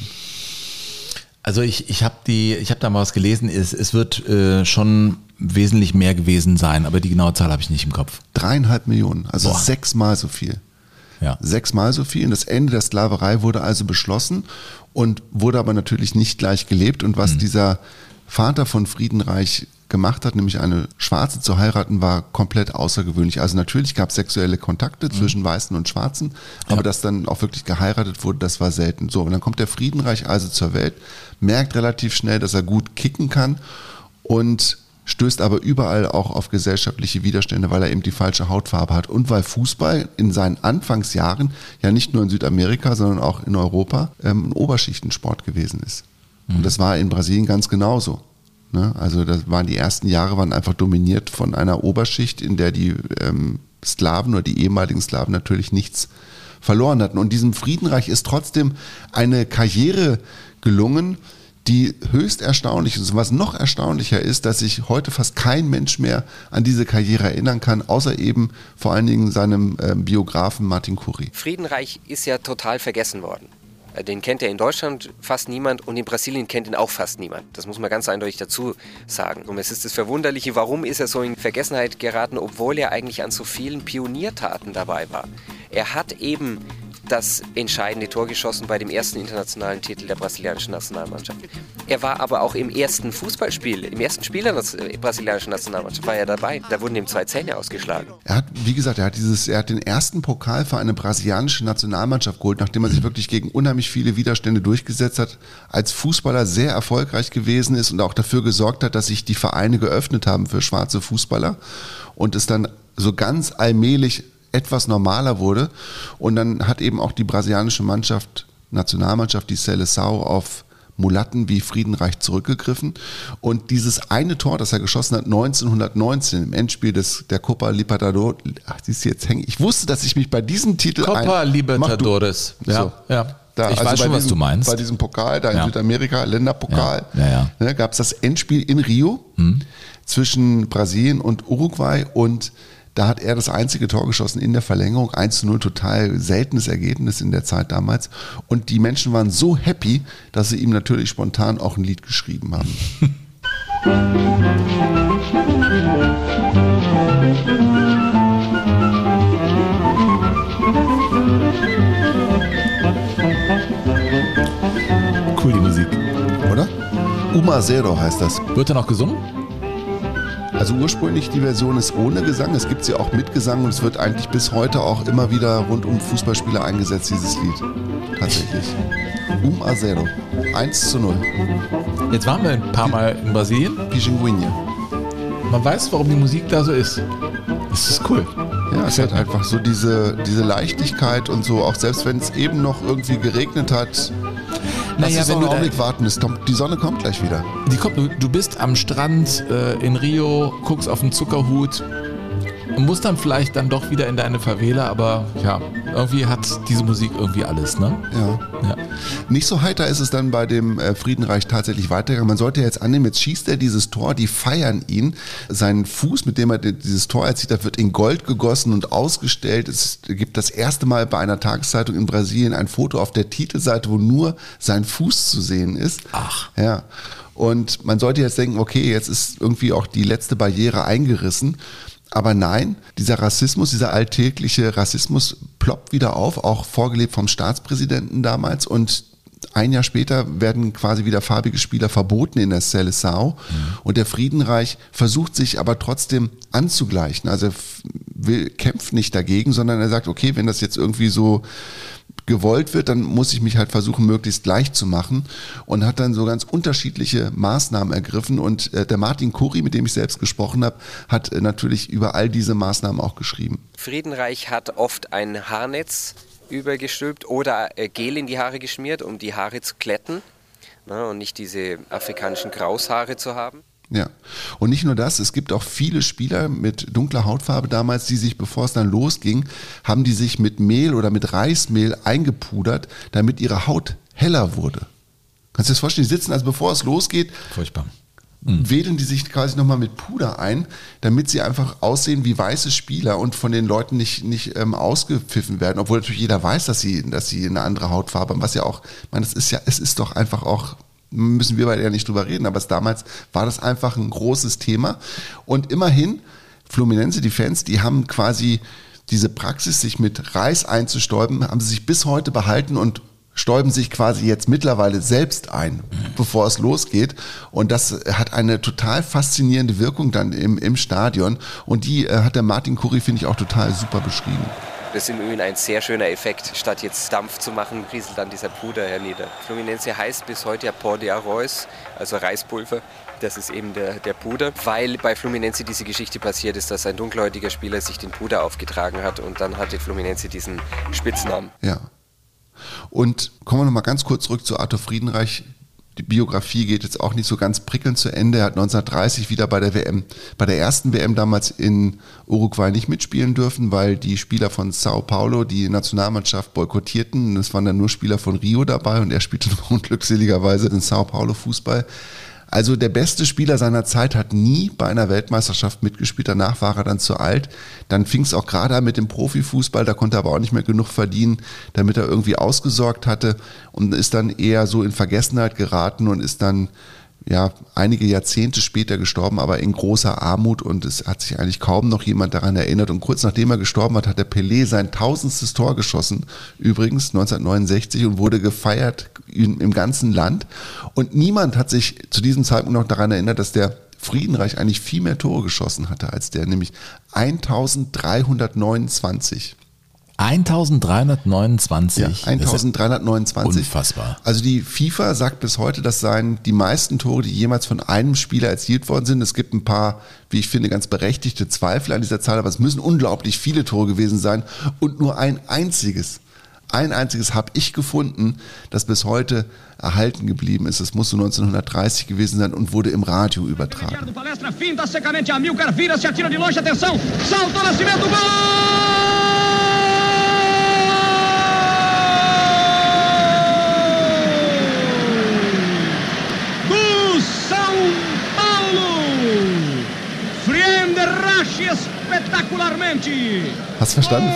Also ich habe da mal was gelesen, es wird schon wesentlich mehr gewesen sein, aber die genaue Zahl habe ich nicht im Kopf. 3,5 Millionen, also Boah. 6-mal so viel. Ja. 6-mal so viel. Und das Ende der Sklaverei wurde also beschlossen und wurde aber natürlich nicht gleich gelebt. Und was dieser Vater von Friedenreich gemacht hat, nämlich eine Schwarze zu heiraten, war komplett außergewöhnlich. Also natürlich gab es sexuelle Kontakte zwischen Weißen und Schwarzen, aber dass dann auch wirklich geheiratet wurde, das war selten. So, und dann kommt der Friedenreich also zur Welt, merkt relativ schnell, dass er gut kicken kann und stößt aber überall auch auf gesellschaftliche Widerstände, weil er eben die falsche Hautfarbe hat und weil Fußball in seinen Anfangsjahren ja nicht nur in Südamerika, sondern auch in Europa ein Oberschichtensport gewesen ist. Und das war in Brasilien ganz genauso. Ne? Also die ersten Jahre waren einfach dominiert von einer Oberschicht, in der die Sklaven oder die ehemaligen Sklaven natürlich nichts verloren hatten. Und diesem Friedenreich ist trotzdem eine Karriere gelungen, die höchst erstaunlich ist. Und was noch erstaunlicher ist, dass sich heute fast kein Mensch mehr an diese Karriere erinnern kann, außer eben vor allen Dingen seinem Biografen Martin Curry. Friedenreich ist ja total vergessen worden. Den kennt ja in Deutschland fast niemand und in Brasilien kennt ihn auch fast niemand. Das muss man ganz eindeutig dazu sagen. Und es ist das Verwunderliche, warum ist er so in Vergessenheit geraten, obwohl er eigentlich an so vielen Pioniertaten dabei war. Er hat eben das entscheidende Tor geschossen bei dem ersten internationalen Titel der brasilianischen Nationalmannschaft. Er war aber auch im ersten Fußballspiel, im ersten Spiel der brasilianischen Nationalmannschaft war er dabei. Da wurden ihm 2 Zähne ausgeschlagen. Er hat, wie gesagt, er hat den ersten Pokal für eine brasilianische Nationalmannschaft geholt, nachdem er sich wirklich gegen unheimlich viele Widerstände durchgesetzt hat, als Fußballer sehr erfolgreich gewesen ist und auch dafür gesorgt hat, dass sich die Vereine geöffnet haben für schwarze Fußballer und es dann so ganz allmählich etwas normaler wurde. Und dann hat eben auch die brasilianische Nationalmannschaft, die Seleção, auf Mulatten wie Friedenreich zurückgegriffen. Und dieses eine Tor, das er geschossen hat 1919 im Endspiel der Copa Libertadores, ich wusste, dass ich mich bei diesem Titel Copa Libertadores. Ja. Da, ich weiß schon, was du meinst. Bei diesem Pokal, da in Südamerika, Länderpokal, Ja. gab es das Endspiel in Rio zwischen Brasilien und Uruguay und da hat er das einzige Tor geschossen in der Verlängerung, 1:0, total seltenes Ergebnis in der Zeit damals. Und die Menschen waren so happy, dass sie ihm natürlich spontan auch ein Lied geschrieben haben. Cool, die Musik. Oder? 1-0 heißt das. Wird er noch gesungen? Also ursprünglich die Version ist ohne Gesang, es gibt sie auch mit Gesang und es wird eigentlich bis heute auch immer wieder rund um Fußballspieler eingesetzt, dieses Lied. Tatsächlich. 1-0. 1:0. Jetzt waren wir ein paar Mal in Brasilien. Pichinguinha. Man weiß, warum die Musik da so ist. Das ist cool. Ja, es hat einfach so diese Leichtigkeit und so, auch selbst wenn es eben noch irgendwie geregnet hat. Lass uns noch einen Augenblick warten, die Sonne kommt gleich wieder. Du bist am Strand in Rio, guckst auf den Zuckerhut und musst dann vielleicht dann doch wieder in deine Favela, aber ja, irgendwie hat diese Musik irgendwie alles, ne? Ja. Nicht so heiter ist es dann bei dem Friedenreich tatsächlich weitergegangen. Man sollte jetzt annehmen, jetzt schießt er dieses Tor, die feiern ihn. Sein Fuß, mit dem er dieses Tor erzielt hat, wird in Gold gegossen und ausgestellt. Es gibt das erste Mal bei einer Tageszeitung in Brasilien ein Foto auf der Titelseite, wo nur sein Fuß zu sehen ist. Ach. Ja. Und man sollte jetzt denken, okay, jetzt ist irgendwie auch die letzte Barriere eingerissen. Aber nein, dieser Rassismus, dieser alltägliche Rassismus ploppt wieder auf, auch vorgelebt vom Staatspräsidenten damals. Und ein Jahr später werden quasi wieder farbige Spieler verboten in der Seleção. Und der Friedenreich versucht sich aber trotzdem anzugleichen. Also kämpft nicht dagegen, sondern er sagt, okay, wenn das jetzt irgendwie so gewollt wird, dann muss ich mich halt versuchen, möglichst gleich zu machen und hat dann so ganz unterschiedliche Maßnahmen ergriffen und der Martin Curri, mit dem ich selbst gesprochen habe, hat natürlich über all diese Maßnahmen auch geschrieben. Friedenreich hat oft ein Haarnetz übergestülpt oder Gel in die Haare geschmiert, um die Haare zu glätten, ne, und nicht diese afrikanischen Graushaare zu haben. Ja, und nicht nur das, es gibt auch viele Spieler mit dunkler Hautfarbe damals, die sich, bevor es dann losging, haben die sich mit Mehl oder mit Reismehl eingepudert, damit ihre Haut heller wurde. Kannst du dir das vorstellen, die sitzen, also bevor es losgeht, furchtbar, wedeln die sich quasi nochmal mit Puder ein, damit sie einfach aussehen wie weiße Spieler und von den Leuten nicht ausgepfiffen werden, obwohl natürlich jeder weiß, dass sie eine andere Hautfarbe haben, was ja auch, ich meine, es ist doch einfach auch, müssen wir beide ja nicht drüber reden, aber damals war das einfach ein großes Thema. Und immerhin, Fluminense, die Fans, die haben quasi diese Praxis, sich mit Reis einzustäuben, haben sie sich bis heute behalten und stäuben sich quasi jetzt mittlerweile selbst ein, bevor es losgeht. Und das hat eine total faszinierende Wirkung dann im Stadion. Und die hat der Martin Curri, finde ich, auch total super beschrieben. Das ist im Übrigen ein sehr schöner Effekt. Statt jetzt Dampf zu machen, rieselt dann dieser Puder hernieder. Fluminense heißt bis heute ja Pó de Arroz, also Reispulver. Das ist eben der Puder, weil bei Fluminense diese Geschichte passiert ist, dass ein dunkelhäutiger Spieler sich den Puder aufgetragen hat und dann hatte Fluminense diesen Spitznamen. Ja. Und kommen wir noch mal ganz kurz zurück zu Arthur Friedenreich. Die Biografie geht jetzt auch nicht so ganz prickelnd zu Ende. Er hat 1930 wieder bei der ersten WM damals in Uruguay nicht mitspielen dürfen, weil die Spieler von Sao Paulo die Nationalmannschaft boykottierten. Es waren dann nur Spieler von Rio dabei und er spielte unglückseligerweise in Sao Paulo Fußball. Also der beste Spieler seiner Zeit hat nie bei einer Weltmeisterschaft mitgespielt, danach war er dann zu alt. Dann fing es auch gerade an mit dem Profifußball, da konnte er aber auch nicht mehr genug verdienen, damit er irgendwie ausgesorgt hatte und ist dann eher so in Vergessenheit geraten und ist dann einige Jahrzehnte später gestorben, aber in großer Armut und es hat sich eigentlich kaum noch jemand daran erinnert. Und kurz nachdem er gestorben hat, hat der Pelé sein 1000. Tor geschossen, übrigens 1969, und wurde gefeiert im ganzen Land. Und niemand hat sich zu diesem Zeitpunkt noch daran erinnert, dass der Friedenreich eigentlich viel mehr Tore geschossen hatte als der, nämlich 1329. 1329? Ja, 1329. Unfassbar. Also die FIFA sagt bis heute, das seien die meisten Tore, die jemals von einem Spieler erzielt worden sind. Es gibt ein paar, wie ich finde, ganz berechtigte Zweifel an dieser Zahl, aber es müssen unglaublich viele Tore gewesen sein. Und nur ein einziges habe ich gefunden, das bis heute erhalten geblieben ist. Es muss so 1930 gewesen sein und wurde im Radio übertragen. Hast verstanden?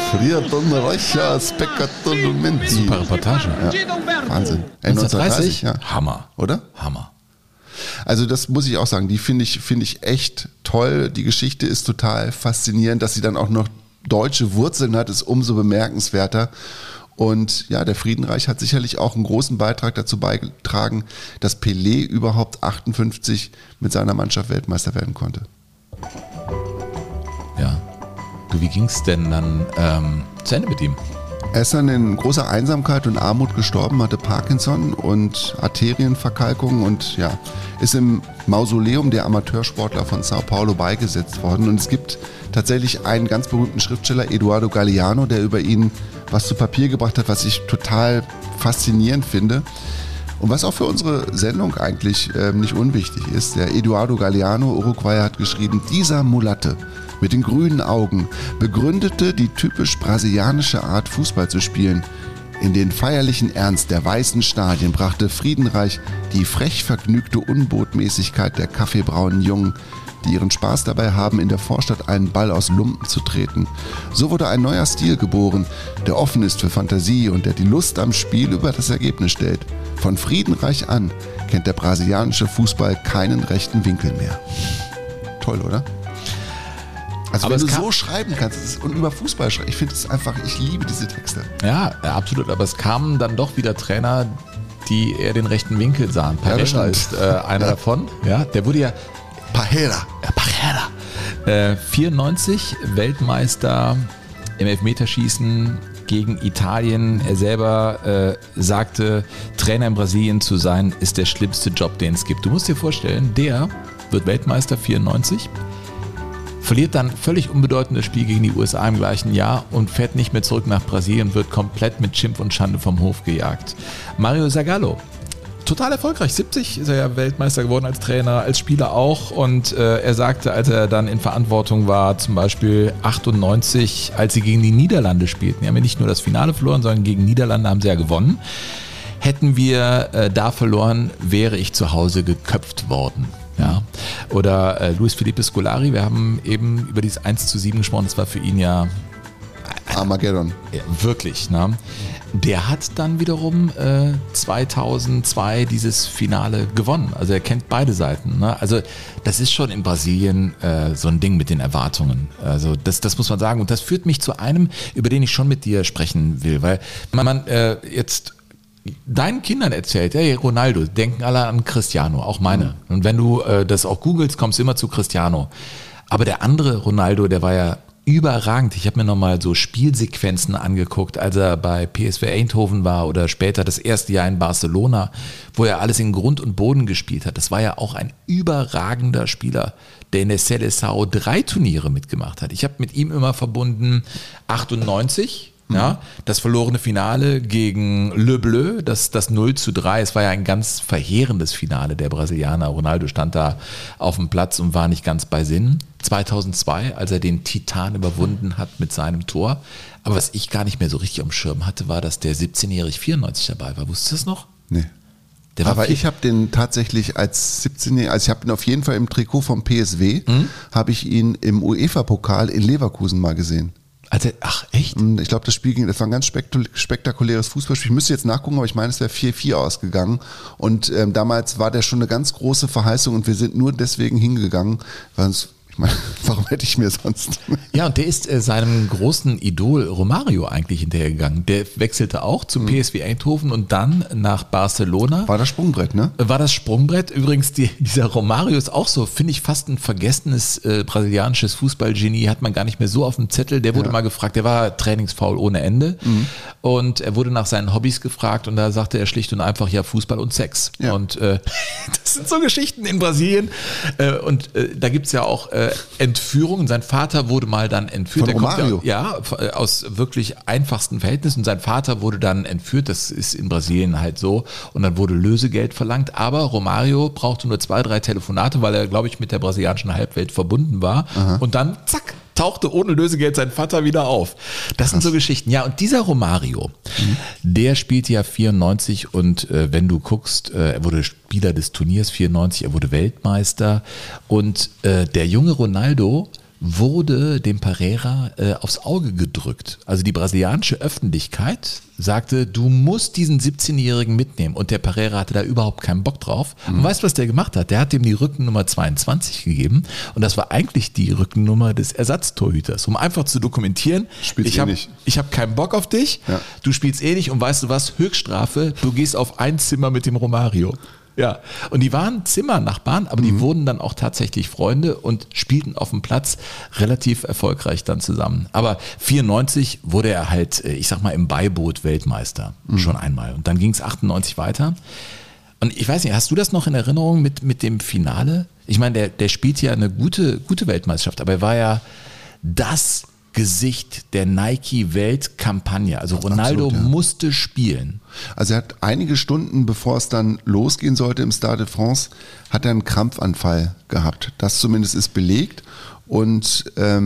Super Reportage. Ja. Wahnsinn. 1930? Ja. Hammer. Oder? Hammer. Also das muss ich auch sagen, die finde ich echt toll. Die Geschichte ist total faszinierend, dass sie dann auch noch deutsche Wurzeln hat, ist umso bemerkenswerter. Und ja, der Friedenreich hat sicherlich auch einen großen Beitrag dazu beigetragen, dass Pelé überhaupt 58 mit seiner Mannschaft Weltmeister werden konnte. Ja. Du, wie ging es denn dann zu Ende mit ihm? Er ist dann in großer Einsamkeit und Armut gestorben, hatte Parkinson und Arterienverkalkung und ja, ist im Mausoleum der Amateursportler von Sao Paulo beigesetzt worden. Und es gibt tatsächlich einen ganz berühmten Schriftsteller, Eduardo Galeano, der über ihn was zu Papier gebracht hat, was ich total faszinierend finde. Und was auch für unsere Sendung eigentlich nicht unwichtig ist. Der Eduardo Galeano, Uruguayer, hat geschrieben, dieser Mulatte mit den grünen Augen begründete die typisch brasilianische Art, Fußball zu spielen. In den feierlichen Ernst der weißen Stadien brachte Friedenreich die frech vergnügte Unbotmäßigkeit der kaffeebraunen Jungen, die ihren Spaß dabei haben, in der Vorstadt einen Ball aus Lumpen zu treten. So wurde ein neuer Stil geboren, der offen ist für Fantasie und der die Lust am Spiel über das Ergebnis stellt. Von Friedenreich an kennt der brasilianische Fußball keinen rechten Winkel mehr. Toll, oder? Also aber wenn du so schreiben kannst und über Fußball schreiben, ich finde es einfach, ich liebe diese Texte. Ja, absolut, aber es kamen dann doch wieder Trainer, die eher den rechten Winkel sahen. Parreira ist einer davon, ja, der wurde ja Parreira. 94 Weltmeister im Elfmeterschießen gegen Italien. Er selber sagte, Trainer in Brasilien zu sein, ist der schlimmste Job, den es gibt. Du musst dir vorstellen, der wird Weltmeister 94, verliert dann völlig unbedeutendes Spiel gegen die USA im gleichen Jahr und fährt nicht mehr zurück nach Brasilien, wird komplett mit Schimpf und Schande vom Hof gejagt. Mario Zagallo, total erfolgreich, 70 ist er ja Weltmeister geworden als Trainer, als Spieler auch, und er sagte, als er dann in Verantwortung war, zum Beispiel 98, als sie gegen die Niederlande spielten, die haben ja nicht nur das Finale verloren, sondern gegen Niederlande haben sie ja gewonnen. Hätten wir da verloren, wäre ich zu Hause geköpft worden. Ja. Oder Luis Felipe Scolari, wir haben eben über dieses 1:7 gesprochen, das war für ihn ja Armageddon. Ja, wirklich, ne? Der hat dann wiederum 2002 dieses Finale gewonnen. Also er kennt beide Seiten. Ne? Also das ist schon in Brasilien so ein Ding mit den Erwartungen. Also das muss man sagen. Und das führt mich zu einem, über den ich schon mit dir sprechen will. Weil man jetzt deinen Kindern erzählt, hey, Ronaldo, denken alle an Cristiano, auch meine. Und wenn du das auch googelst, kommst du immer zu Cristiano. Aber der andere Ronaldo, der war ja überragend. Ich habe mir nochmal so Spielsequenzen angeguckt, als er bei PSV Eindhoven war oder später das erste Jahr in Barcelona, wo er alles in Grund und Boden gespielt hat. Das war ja auch ein überragender Spieler, der in der Seleção 3 Turniere mitgemacht hat. Ich habe mit ihm immer verbunden 98, ja, das verlorene Finale gegen Le Bleu, das 0:3. Es war ja ein ganz verheerendes Finale der Brasilianer. Ronaldo stand da auf dem Platz und war nicht ganz bei Sinn. 2002, als er den Titan überwunden hat mit seinem Tor. Aber was ich gar nicht mehr so richtig am Schirm hatte, war, dass der 17-jährige 94 dabei war. Wusstest du das noch? Nee. Aber ich habe den tatsächlich als 17-Jähriger, also ich habe ihn auf jeden Fall im Trikot vom PSW, habe ich ihn im UEFA-Pokal in Leverkusen mal gesehen. Ach, echt? Ich glaube, das war ein ganz spektakuläres Fußballspiel. Ich müsste jetzt nachgucken, aber ich meine, es wäre 4-4 ausgegangen. Und damals war der schon eine ganz große Verheißung und wir sind nur deswegen hingegangen, weil uns, ich meine, warum hätte ich mir sonst? Ja, und der ist seinem großen Idol Romario eigentlich hinterhergegangen. Der wechselte auch zu PSV Eindhoven und dann nach Barcelona. War das Sprungbrett, ne? War das Sprungbrett. Übrigens, dieser Romario ist auch so, finde ich, fast ein vergessenes brasilianisches Fußballgenie. Hat man gar nicht mehr so auf dem Zettel. Der wurde mal gefragt, der war trainingsfaul ohne Ende. Und er wurde nach seinen Hobbys gefragt und da sagte er schlicht und einfach, ja, Fußball und Sex. Ja. Und das sind so Geschichten in Brasilien. Und da gibt es ja auch Entführungen. Sein Vater wurde mal dann entführt. Von Romario? Ja, aus wirklich einfachsten Verhältnissen. Sein Vater wurde dann entführt. Das ist in Brasilien halt so. Und dann wurde Lösegeld verlangt. Aber Romario brauchte nur 2-3 Telefonate, weil er, glaube ich, mit der brasilianischen Halbwelt verbunden war. Aha. Und dann, zack, tauchte ohne Lösegeld sein Vater wieder auf. Das sind so Geschichten. Ja, und dieser Romario, der spielte ja 94 und wenn du guckst, er wurde Spieler des Turniers 94, er wurde Weltmeister und der junge Ronaldo wurde dem Pereira aufs Auge gedrückt. Also die brasilianische Öffentlichkeit sagte, du musst diesen 17-Jährigen mitnehmen. Und der Pereira hatte da überhaupt keinen Bock drauf. Und weißt du, was der gemacht hat? Der hat ihm die Rückennummer 22 gegeben. Und das war eigentlich die Rückennummer des Ersatztorhüters, um einfach zu dokumentieren, ich habe keinen Bock auf dich, du spielst eh nicht und weißt du was, Höchststrafe, du gehst auf ein Zimmer mit dem Romario. Ja, und die waren Zimmernachbarn, aber die wurden dann auch tatsächlich Freunde und spielten auf dem Platz relativ erfolgreich dann zusammen. Aber 94 wurde er halt, ich sag mal, im Beiboot Weltmeister schon einmal. Und dann ging es 98 weiter. Und ich weiß nicht, hast du das noch in Erinnerung mit dem Finale? Ich meine, der spielt ja eine gute Weltmeisterschaft, aber er war ja das Gesicht der Nike-Weltkampagne. Also Ronaldo absolut, musste spielen. Also er hat einige Stunden, bevor es dann losgehen sollte im Stade de France, hat er einen Krampfanfall gehabt. Das zumindest ist belegt. Und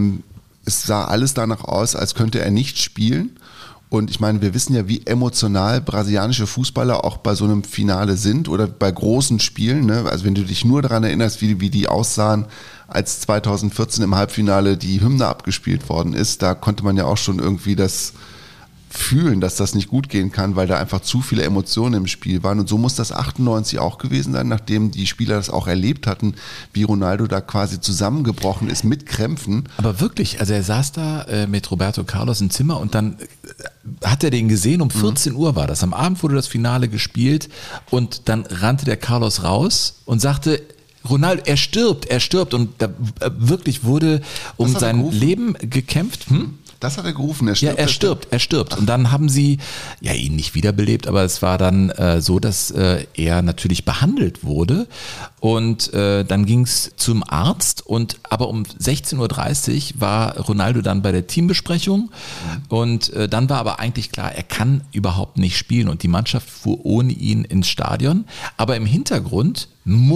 es sah alles danach aus, als könnte er nicht spielen. Und ich meine, wir wissen ja, wie emotional brasilianische Fußballer auch bei so einem Finale sind oder bei großen Spielen. Ne? Also wenn du dich nur daran erinnerst, wie die aussahen, als 2014 im Halbfinale die Hymne abgespielt worden ist, da konnte man ja auch schon irgendwie das fühlen, dass das nicht gut gehen kann, weil da einfach zu viele Emotionen im Spiel waren. Und so muss das 98 auch gewesen sein, nachdem die Spieler das auch erlebt hatten, wie Ronaldo da quasi zusammengebrochen ist mit Krämpfen. Aber wirklich, also er saß da mit Roberto Carlos im Zimmer und dann hat er den gesehen, um 14 Uhr war das. Am Abend wurde das Finale gespielt und dann rannte der Carlos raus und sagte, Ronaldo, er stirbt und da wirklich wurde um sein Leben gekämpft. Das hat er gerufen, er stirbt. Ja, er stirbt. Und dann haben sie, ja, ihn nicht wiederbelebt, aber es war dann so, dass er natürlich behandelt wurde. Und dann ging es zum Arzt. Aber um 16.30 Uhr war Ronaldo dann bei der Teambesprechung. Und dann war aber eigentlich klar, er kann überhaupt nicht spielen. Und die Mannschaft fuhr ohne ihn ins Stadion. Aber im Hintergrund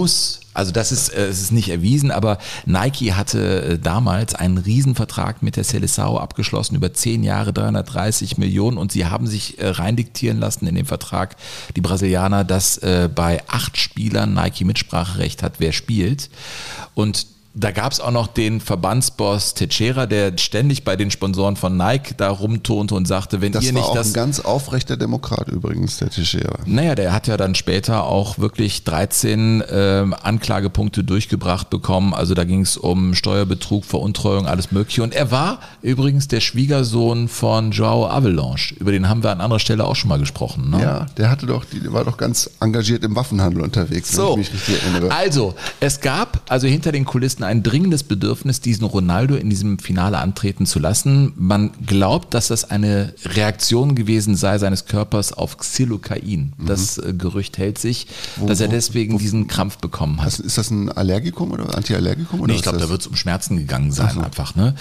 also das ist, es ist nicht erwiesen, aber Nike hatte damals einen Riesenvertrag mit der Seleção abgeschlossen, über 10 Jahre, 330 Millionen und sie haben sich reindiktieren lassen in den Vertrag, die Brasilianer, dass bei 8 Spielern Nike Mitspracherecht hat, wer spielt. Und da gab es auch noch den Verbandsboss Teixeira, der ständig bei den Sponsoren von Nike da rumtonte und sagte, wenn ihr nicht das... Das war auch ein ganz aufrechter Demokrat übrigens, der Teixeira. Naja, der hat ja dann später auch wirklich 13 Anklagepunkte durchgebracht bekommen. Also da ging es um Steuerbetrug, Veruntreuung, alles mögliche. Und er war übrigens der Schwiegersohn von João Avalanche. Über den haben wir an anderer Stelle auch schon mal gesprochen. Ne? Ja, der war doch ganz engagiert im Waffenhandel unterwegs, wenn ich mich richtig erinnere. Also, es gab hinter den Kulissen ein dringendes Bedürfnis, diesen Ronaldo in diesem Finale antreten zu lassen. Man glaubt, dass das eine Reaktion gewesen sei seines Körpers auf Xylocain. Das Gerücht hält sich, dass er deswegen diesen Krampf bekommen hat. Ist das ein Allergikum oder Antiallergikum? Oder nee, ich glaube, da wird es um Schmerzen gegangen sein einfach. Ne?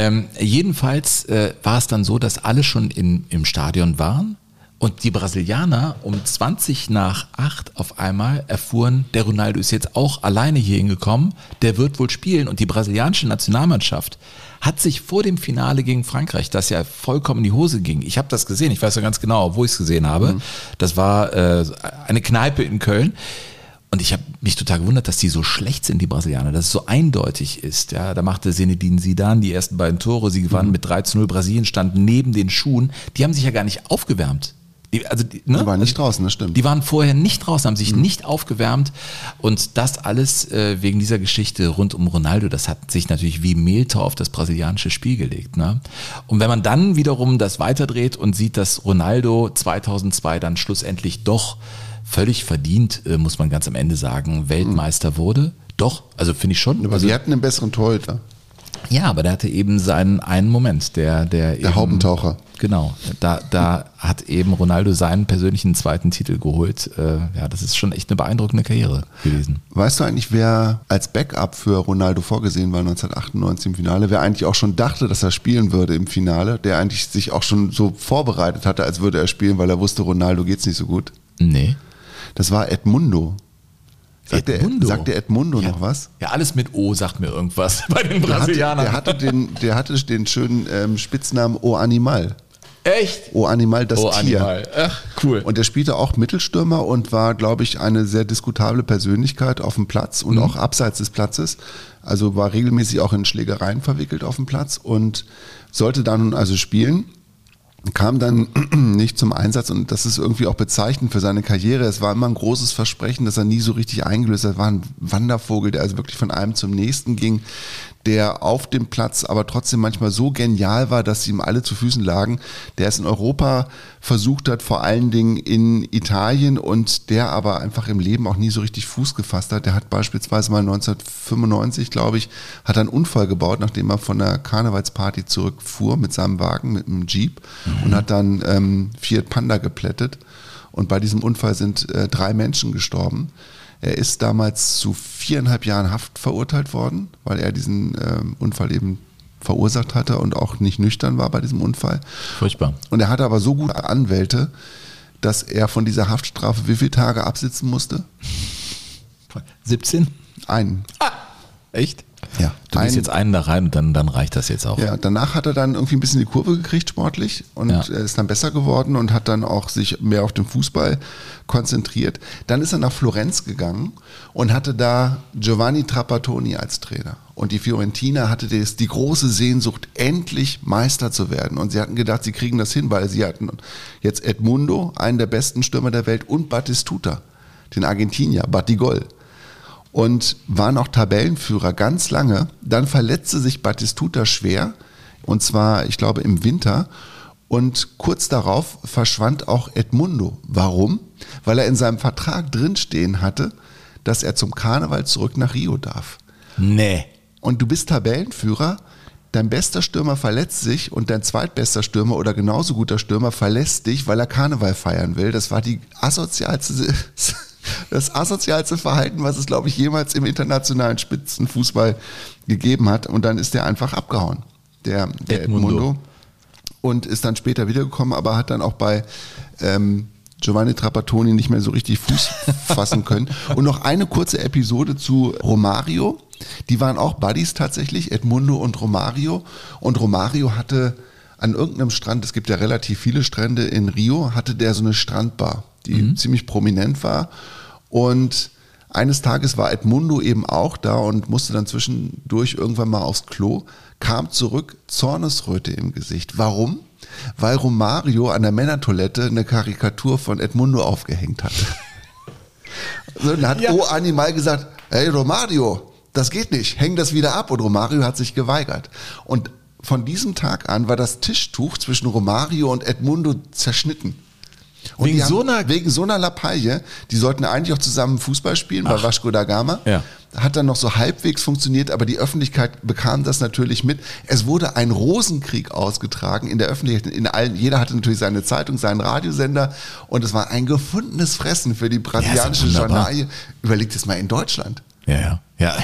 Jedenfalls war es dann so, dass alle schon im Stadion waren. Und die Brasilianer um 20:08 auf einmal erfuhren, der Ronaldo ist jetzt auch alleine hier hingekommen, der wird wohl spielen. Und die brasilianische Nationalmannschaft hat sich vor dem Finale gegen Frankreich, das ja vollkommen in die Hose ging, ich habe das gesehen, ich weiß ja ganz genau, wo ich es gesehen habe, das war eine Kneipe in Köln. Und ich habe mich total gewundert, dass die so schlecht sind, die Brasilianer, dass es so eindeutig ist. Ja, da machte Zinedine Zidane die ersten beiden Tore, sie gewannen mit 3-0, Brasilien stand neben den Schuhen. Die haben sich ja gar nicht aufgewärmt. Die waren nicht draußen, das stimmt. Die waren vorher nicht draußen, haben sich nicht aufgewärmt und das alles wegen dieser Geschichte rund um Ronaldo, das hat sich natürlich wie Mehltau auf das brasilianische Spiel gelegt. Ne? Und wenn man dann wiederum das weiterdreht und sieht, dass Ronaldo 2002 dann schlussendlich doch völlig verdient, muss man ganz am Ende sagen, Weltmeister wurde. Doch, also finde ich schon. Aber wir hatten einen besseren Torhüter. Ja, aber der hatte eben seinen einen Moment, der eben, Haubentaucher. Genau, da hat eben Ronaldo seinen persönlichen zweiten Titel geholt. Ja, das ist schon echt eine beeindruckende Karriere gewesen. Weißt du eigentlich, wer als Backup für Ronaldo vorgesehen war 1998 im Finale? Wer eigentlich auch schon dachte, dass er spielen würde im Finale? Der eigentlich sich auch schon so vorbereitet hatte, als würde er spielen, weil er wusste, Ronaldo geht's nicht so gut? Nee. Das war Edmundo. Sagt der Edmundo noch was? Ja, alles mit O sagt mir irgendwas bei den Brasilianern. Der hatte den schönen Spitznamen O Animal. Echt? O Animal, das Tier. Animal. Ach, cool. Und der spielte auch Mittelstürmer und war, glaube ich, eine sehr diskutable Persönlichkeit auf dem Platz und auch abseits des Platzes. Also war regelmäßig auch in Schlägereien verwickelt auf dem Platz und sollte dann also spielen. Kam dann nicht zum Einsatz und das ist irgendwie auch bezeichnend für seine Karriere. Es war immer ein großes Versprechen, das er nie so richtig eingelöst hat. Er war ein Wandervogel, der also wirklich von einem zum nächsten ging, der auf dem Platz aber trotzdem manchmal so genial war, dass sie ihm alle zu Füßen lagen, der es in Europa versucht hat, vor allen Dingen in Italien und der aber einfach im Leben auch nie so richtig Fuß gefasst hat. Der hat beispielsweise mal 1995, glaube ich, hat er einen Unfall gebaut, nachdem er von einer Karnevalsparty zurückfuhr mit seinem Wagen, mit einem Jeep und hat dann Fiat Panda geplättet und bei diesem Unfall sind 3 Menschen gestorben. Er ist damals zu 4,5 Jahren Haft verurteilt worden, weil er diesen Unfall eben verursacht hatte und auch nicht nüchtern war bei diesem Unfall. Furchtbar. Und er hatte aber so gute Anwälte, dass er von dieser Haftstrafe wie viele Tage absitzen musste? 17? Einen. Ah, echt? Ja. Du gehst jetzt einen da rein und dann reicht das jetzt auch. Ja, danach hat er dann irgendwie ein bisschen die Kurve gekriegt sportlich und er ist dann besser geworden und hat dann auch sich mehr auf den Fußball konzentriert. Dann ist er nach Florenz gegangen und hatte da Giovanni Trapattoni als Trainer. Und die Fiorentina hatte die große Sehnsucht, endlich Meister zu werden. Und sie hatten gedacht, sie kriegen das hin, weil sie hatten jetzt Edmundo, einen der besten Stürmer der Welt, und Batistuta, den Argentinier, Batigol. Und waren auch Tabellenführer ganz lange. Dann verletzte sich Batistuta schwer, und zwar, ich glaube, im Winter. Und kurz darauf verschwand auch Edmundo. Warum? Weil er in seinem Vertrag drinstehen hatte, dass er zum Karneval zurück nach Rio darf. Nee. Und du bist Tabellenführer, dein bester Stürmer verletzt sich und dein zweitbester Stürmer oder genauso guter Stürmer verlässt dich, weil er Karneval feiern will. Das war das asozialste Verhalten, was es, glaube ich, jemals im internationalen Spitzenfußball gegeben hat. Und dann ist der einfach abgehauen, der Edmundo. Und ist dann später wiedergekommen, aber hat dann auch bei Giovanni Trapattoni nicht mehr so richtig Fuß fassen können. Und noch eine kurze Episode zu Romario. Die waren auch Buddies tatsächlich, Edmundo und Romario. Und Romario hatte an irgendeinem Strand, es gibt ja relativ viele Strände in Rio, hatte der so eine Strandbar, die ziemlich prominent war. Und eines Tages war Edmundo eben auch da und musste dann zwischendurch irgendwann mal aufs Klo, kam zurück, Zornesröte im Gesicht. Warum? Weil Romario an der Männertoilette eine Karikatur von Edmundo aufgehängt hatte. So, dann hat O Animal gesagt, hey Romario, das geht nicht, häng das wieder ab. Und Romario hat sich geweigert. Und von diesem Tag an war das Tischtuch zwischen Romario und Edmundo zerschnitten. Und wegen so einer Lappalie, die sollten eigentlich auch zusammen Fußball spielen bei Vasco da Gama. Ja. Hat dann noch so halbwegs funktioniert, aber die Öffentlichkeit bekam das natürlich mit. Es wurde ein Rosenkrieg ausgetragen in der Öffentlichkeit. Jeder hatte natürlich seine Zeitung, seinen Radiosender und es war ein gefundenes Fressen für die brasilianische Journalie. Überlegt es mal in Deutschland. Ja.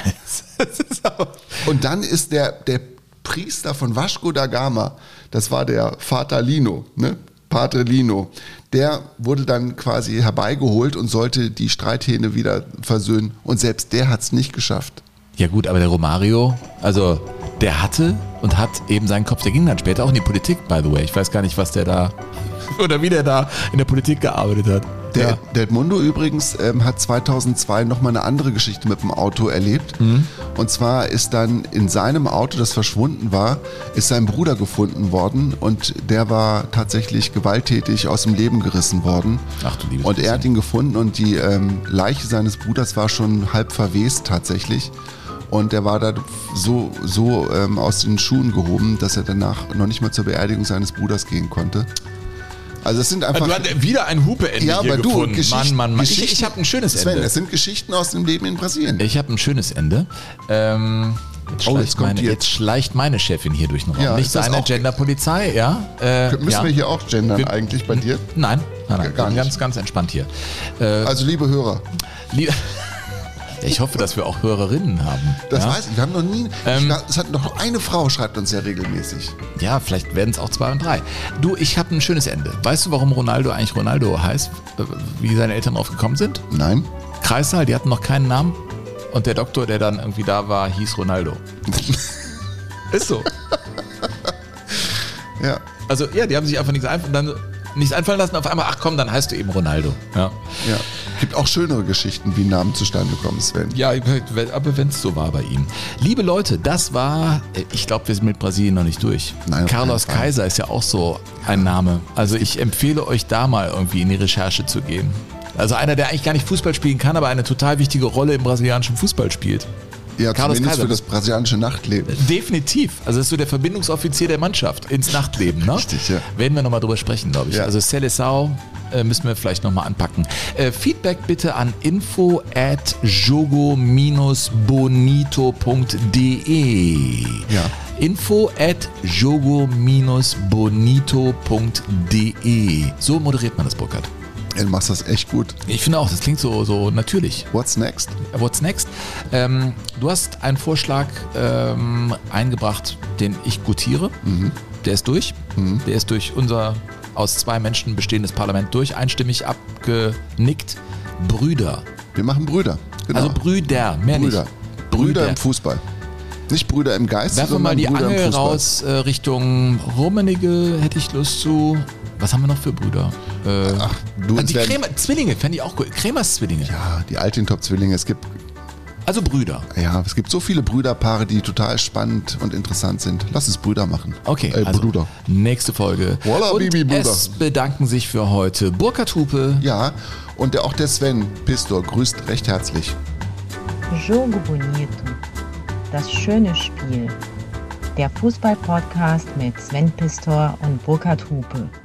Und dann ist der Priester von Vasco da Gama, das war der Vater Lino, ne? Padre Lino, der wurde dann quasi herbeigeholt und sollte die Streithähne wieder versöhnen. Und selbst der hat es nicht geschafft. Ja gut, aber der Romario, also der hatte und hat eben seinen Kopf. Der ging dann später auch in die Politik, by the way. Ich weiß gar nicht, was der da oder wie der da in der Politik gearbeitet hat. Der Edmundo übrigens hat 2002 nochmal eine andere Geschichte mit dem Auto erlebt. Und zwar ist dann in seinem Auto, das verschwunden war, ist sein Bruder gefunden worden und der war tatsächlich gewalttätig aus dem Leben gerissen worden. Ach du liebes Und er hat ihn gefunden und die Leiche seines Bruders war schon halb verwest tatsächlich. Und er war da so aus den Schuhen gehoben, dass er danach noch nicht mal zur Beerdigung seines Bruders gehen konnte. Also es sind einfach... Du hast wieder ein Hupe-Ende hier gefunden. Mann. Ich habe ein schönes Ende. Sven, es sind Geschichten aus dem Leben in Brasilien. Ich habe ein schönes Ende. Jetzt schleicht meine Chefin hier durch den Raum. Ja, nicht seine Genderpolizei, ja? Müssen wir hier auch gendern eigentlich bei dir? Nein, gar nicht. Ganz entspannt hier. Also liebe Hörer. Ich hoffe, dass wir auch Hörerinnen haben. Das weiß ich. Wir haben noch nie. Es hat noch eine Frau, schreibt uns ja regelmäßig. Ja, vielleicht werden es auch 2 und 3. Du, ich habe ein schönes Ende. Weißt du, warum Ronaldo eigentlich Ronaldo heißt? Wie seine Eltern drauf gekommen sind? Nein. Kreissaal, die hatten noch keinen Namen. Und der Doktor, der dann irgendwie da war, hieß Ronaldo. Ist so. Ja. Also, ja, die haben sich einfach nichts einfallen lassen. Auf einmal, ach komm, dann heißt du eben Ronaldo. Ja. Gibt auch schönere Geschichten, wie Namen zustande kommen, Sven. Ja, aber wenn es so war bei ihm. Liebe Leute, das war, ich glaube, wir sind mit Brasilien noch nicht durch. Nein, Carlos Kaiser ist ja auch so ein Name. Also ich empfehle euch da mal irgendwie in die Recherche zu gehen. Also einer, der eigentlich gar nicht Fußball spielen kann, aber eine total wichtige Rolle im brasilianischen Fußball spielt. Ja, Carlos zumindest Kaiser. für das brasilianische Nachtleben. Definitiv. Also das ist so der Verbindungsoffizier der Mannschaft ins Nachtleben. Ne? Richtig, ja. Werden wir nochmal drüber sprechen, glaube ich. Ja. Also Seleção müssen wir vielleicht nochmal anpacken. Feedback bitte an info@jogo-bonito.de. Ja. info@jogo-bonito.de. So moderiert man das, Burkhard. Du machst das echt gut. Ich finde auch, das klingt so natürlich. What's next? What's next? Du hast einen Vorschlag eingebracht, den ich gutiere. Der ist durch. Der ist durch unser aus 2 Menschen bestehendes Parlament durch, einstimmig abgenickt. Brüder. Wir machen Brüder. Genau. Also Brüder, mehr Brüder. nicht. Brüder im Fußball. Nicht Brüder im Geist, Werfen wir mal die Brüder Angel raus Richtung Rummenigge, hätte ich Lust zu. Was haben wir noch für Brüder? Die Zwillinge, fände ich auch cool. Kremers Zwillinge. Ja, die Altintop-Zwillinge. Es gibt... Also Brüder. Ja, es gibt so viele Brüderpaare, die total spannend und interessant sind. Lass es Brüder machen. Okay, also Bruder. Nächste Folge. Voila, und Bibi, Bruder. es bedanken sich für heute Burkhard Hupe. Ja, und auch der Sven Pistor grüßt recht herzlich. Jogo Bonito. Das schöne Spiel. Der Fußball-Podcast mit Sven Pistor und Burkhard Hupe.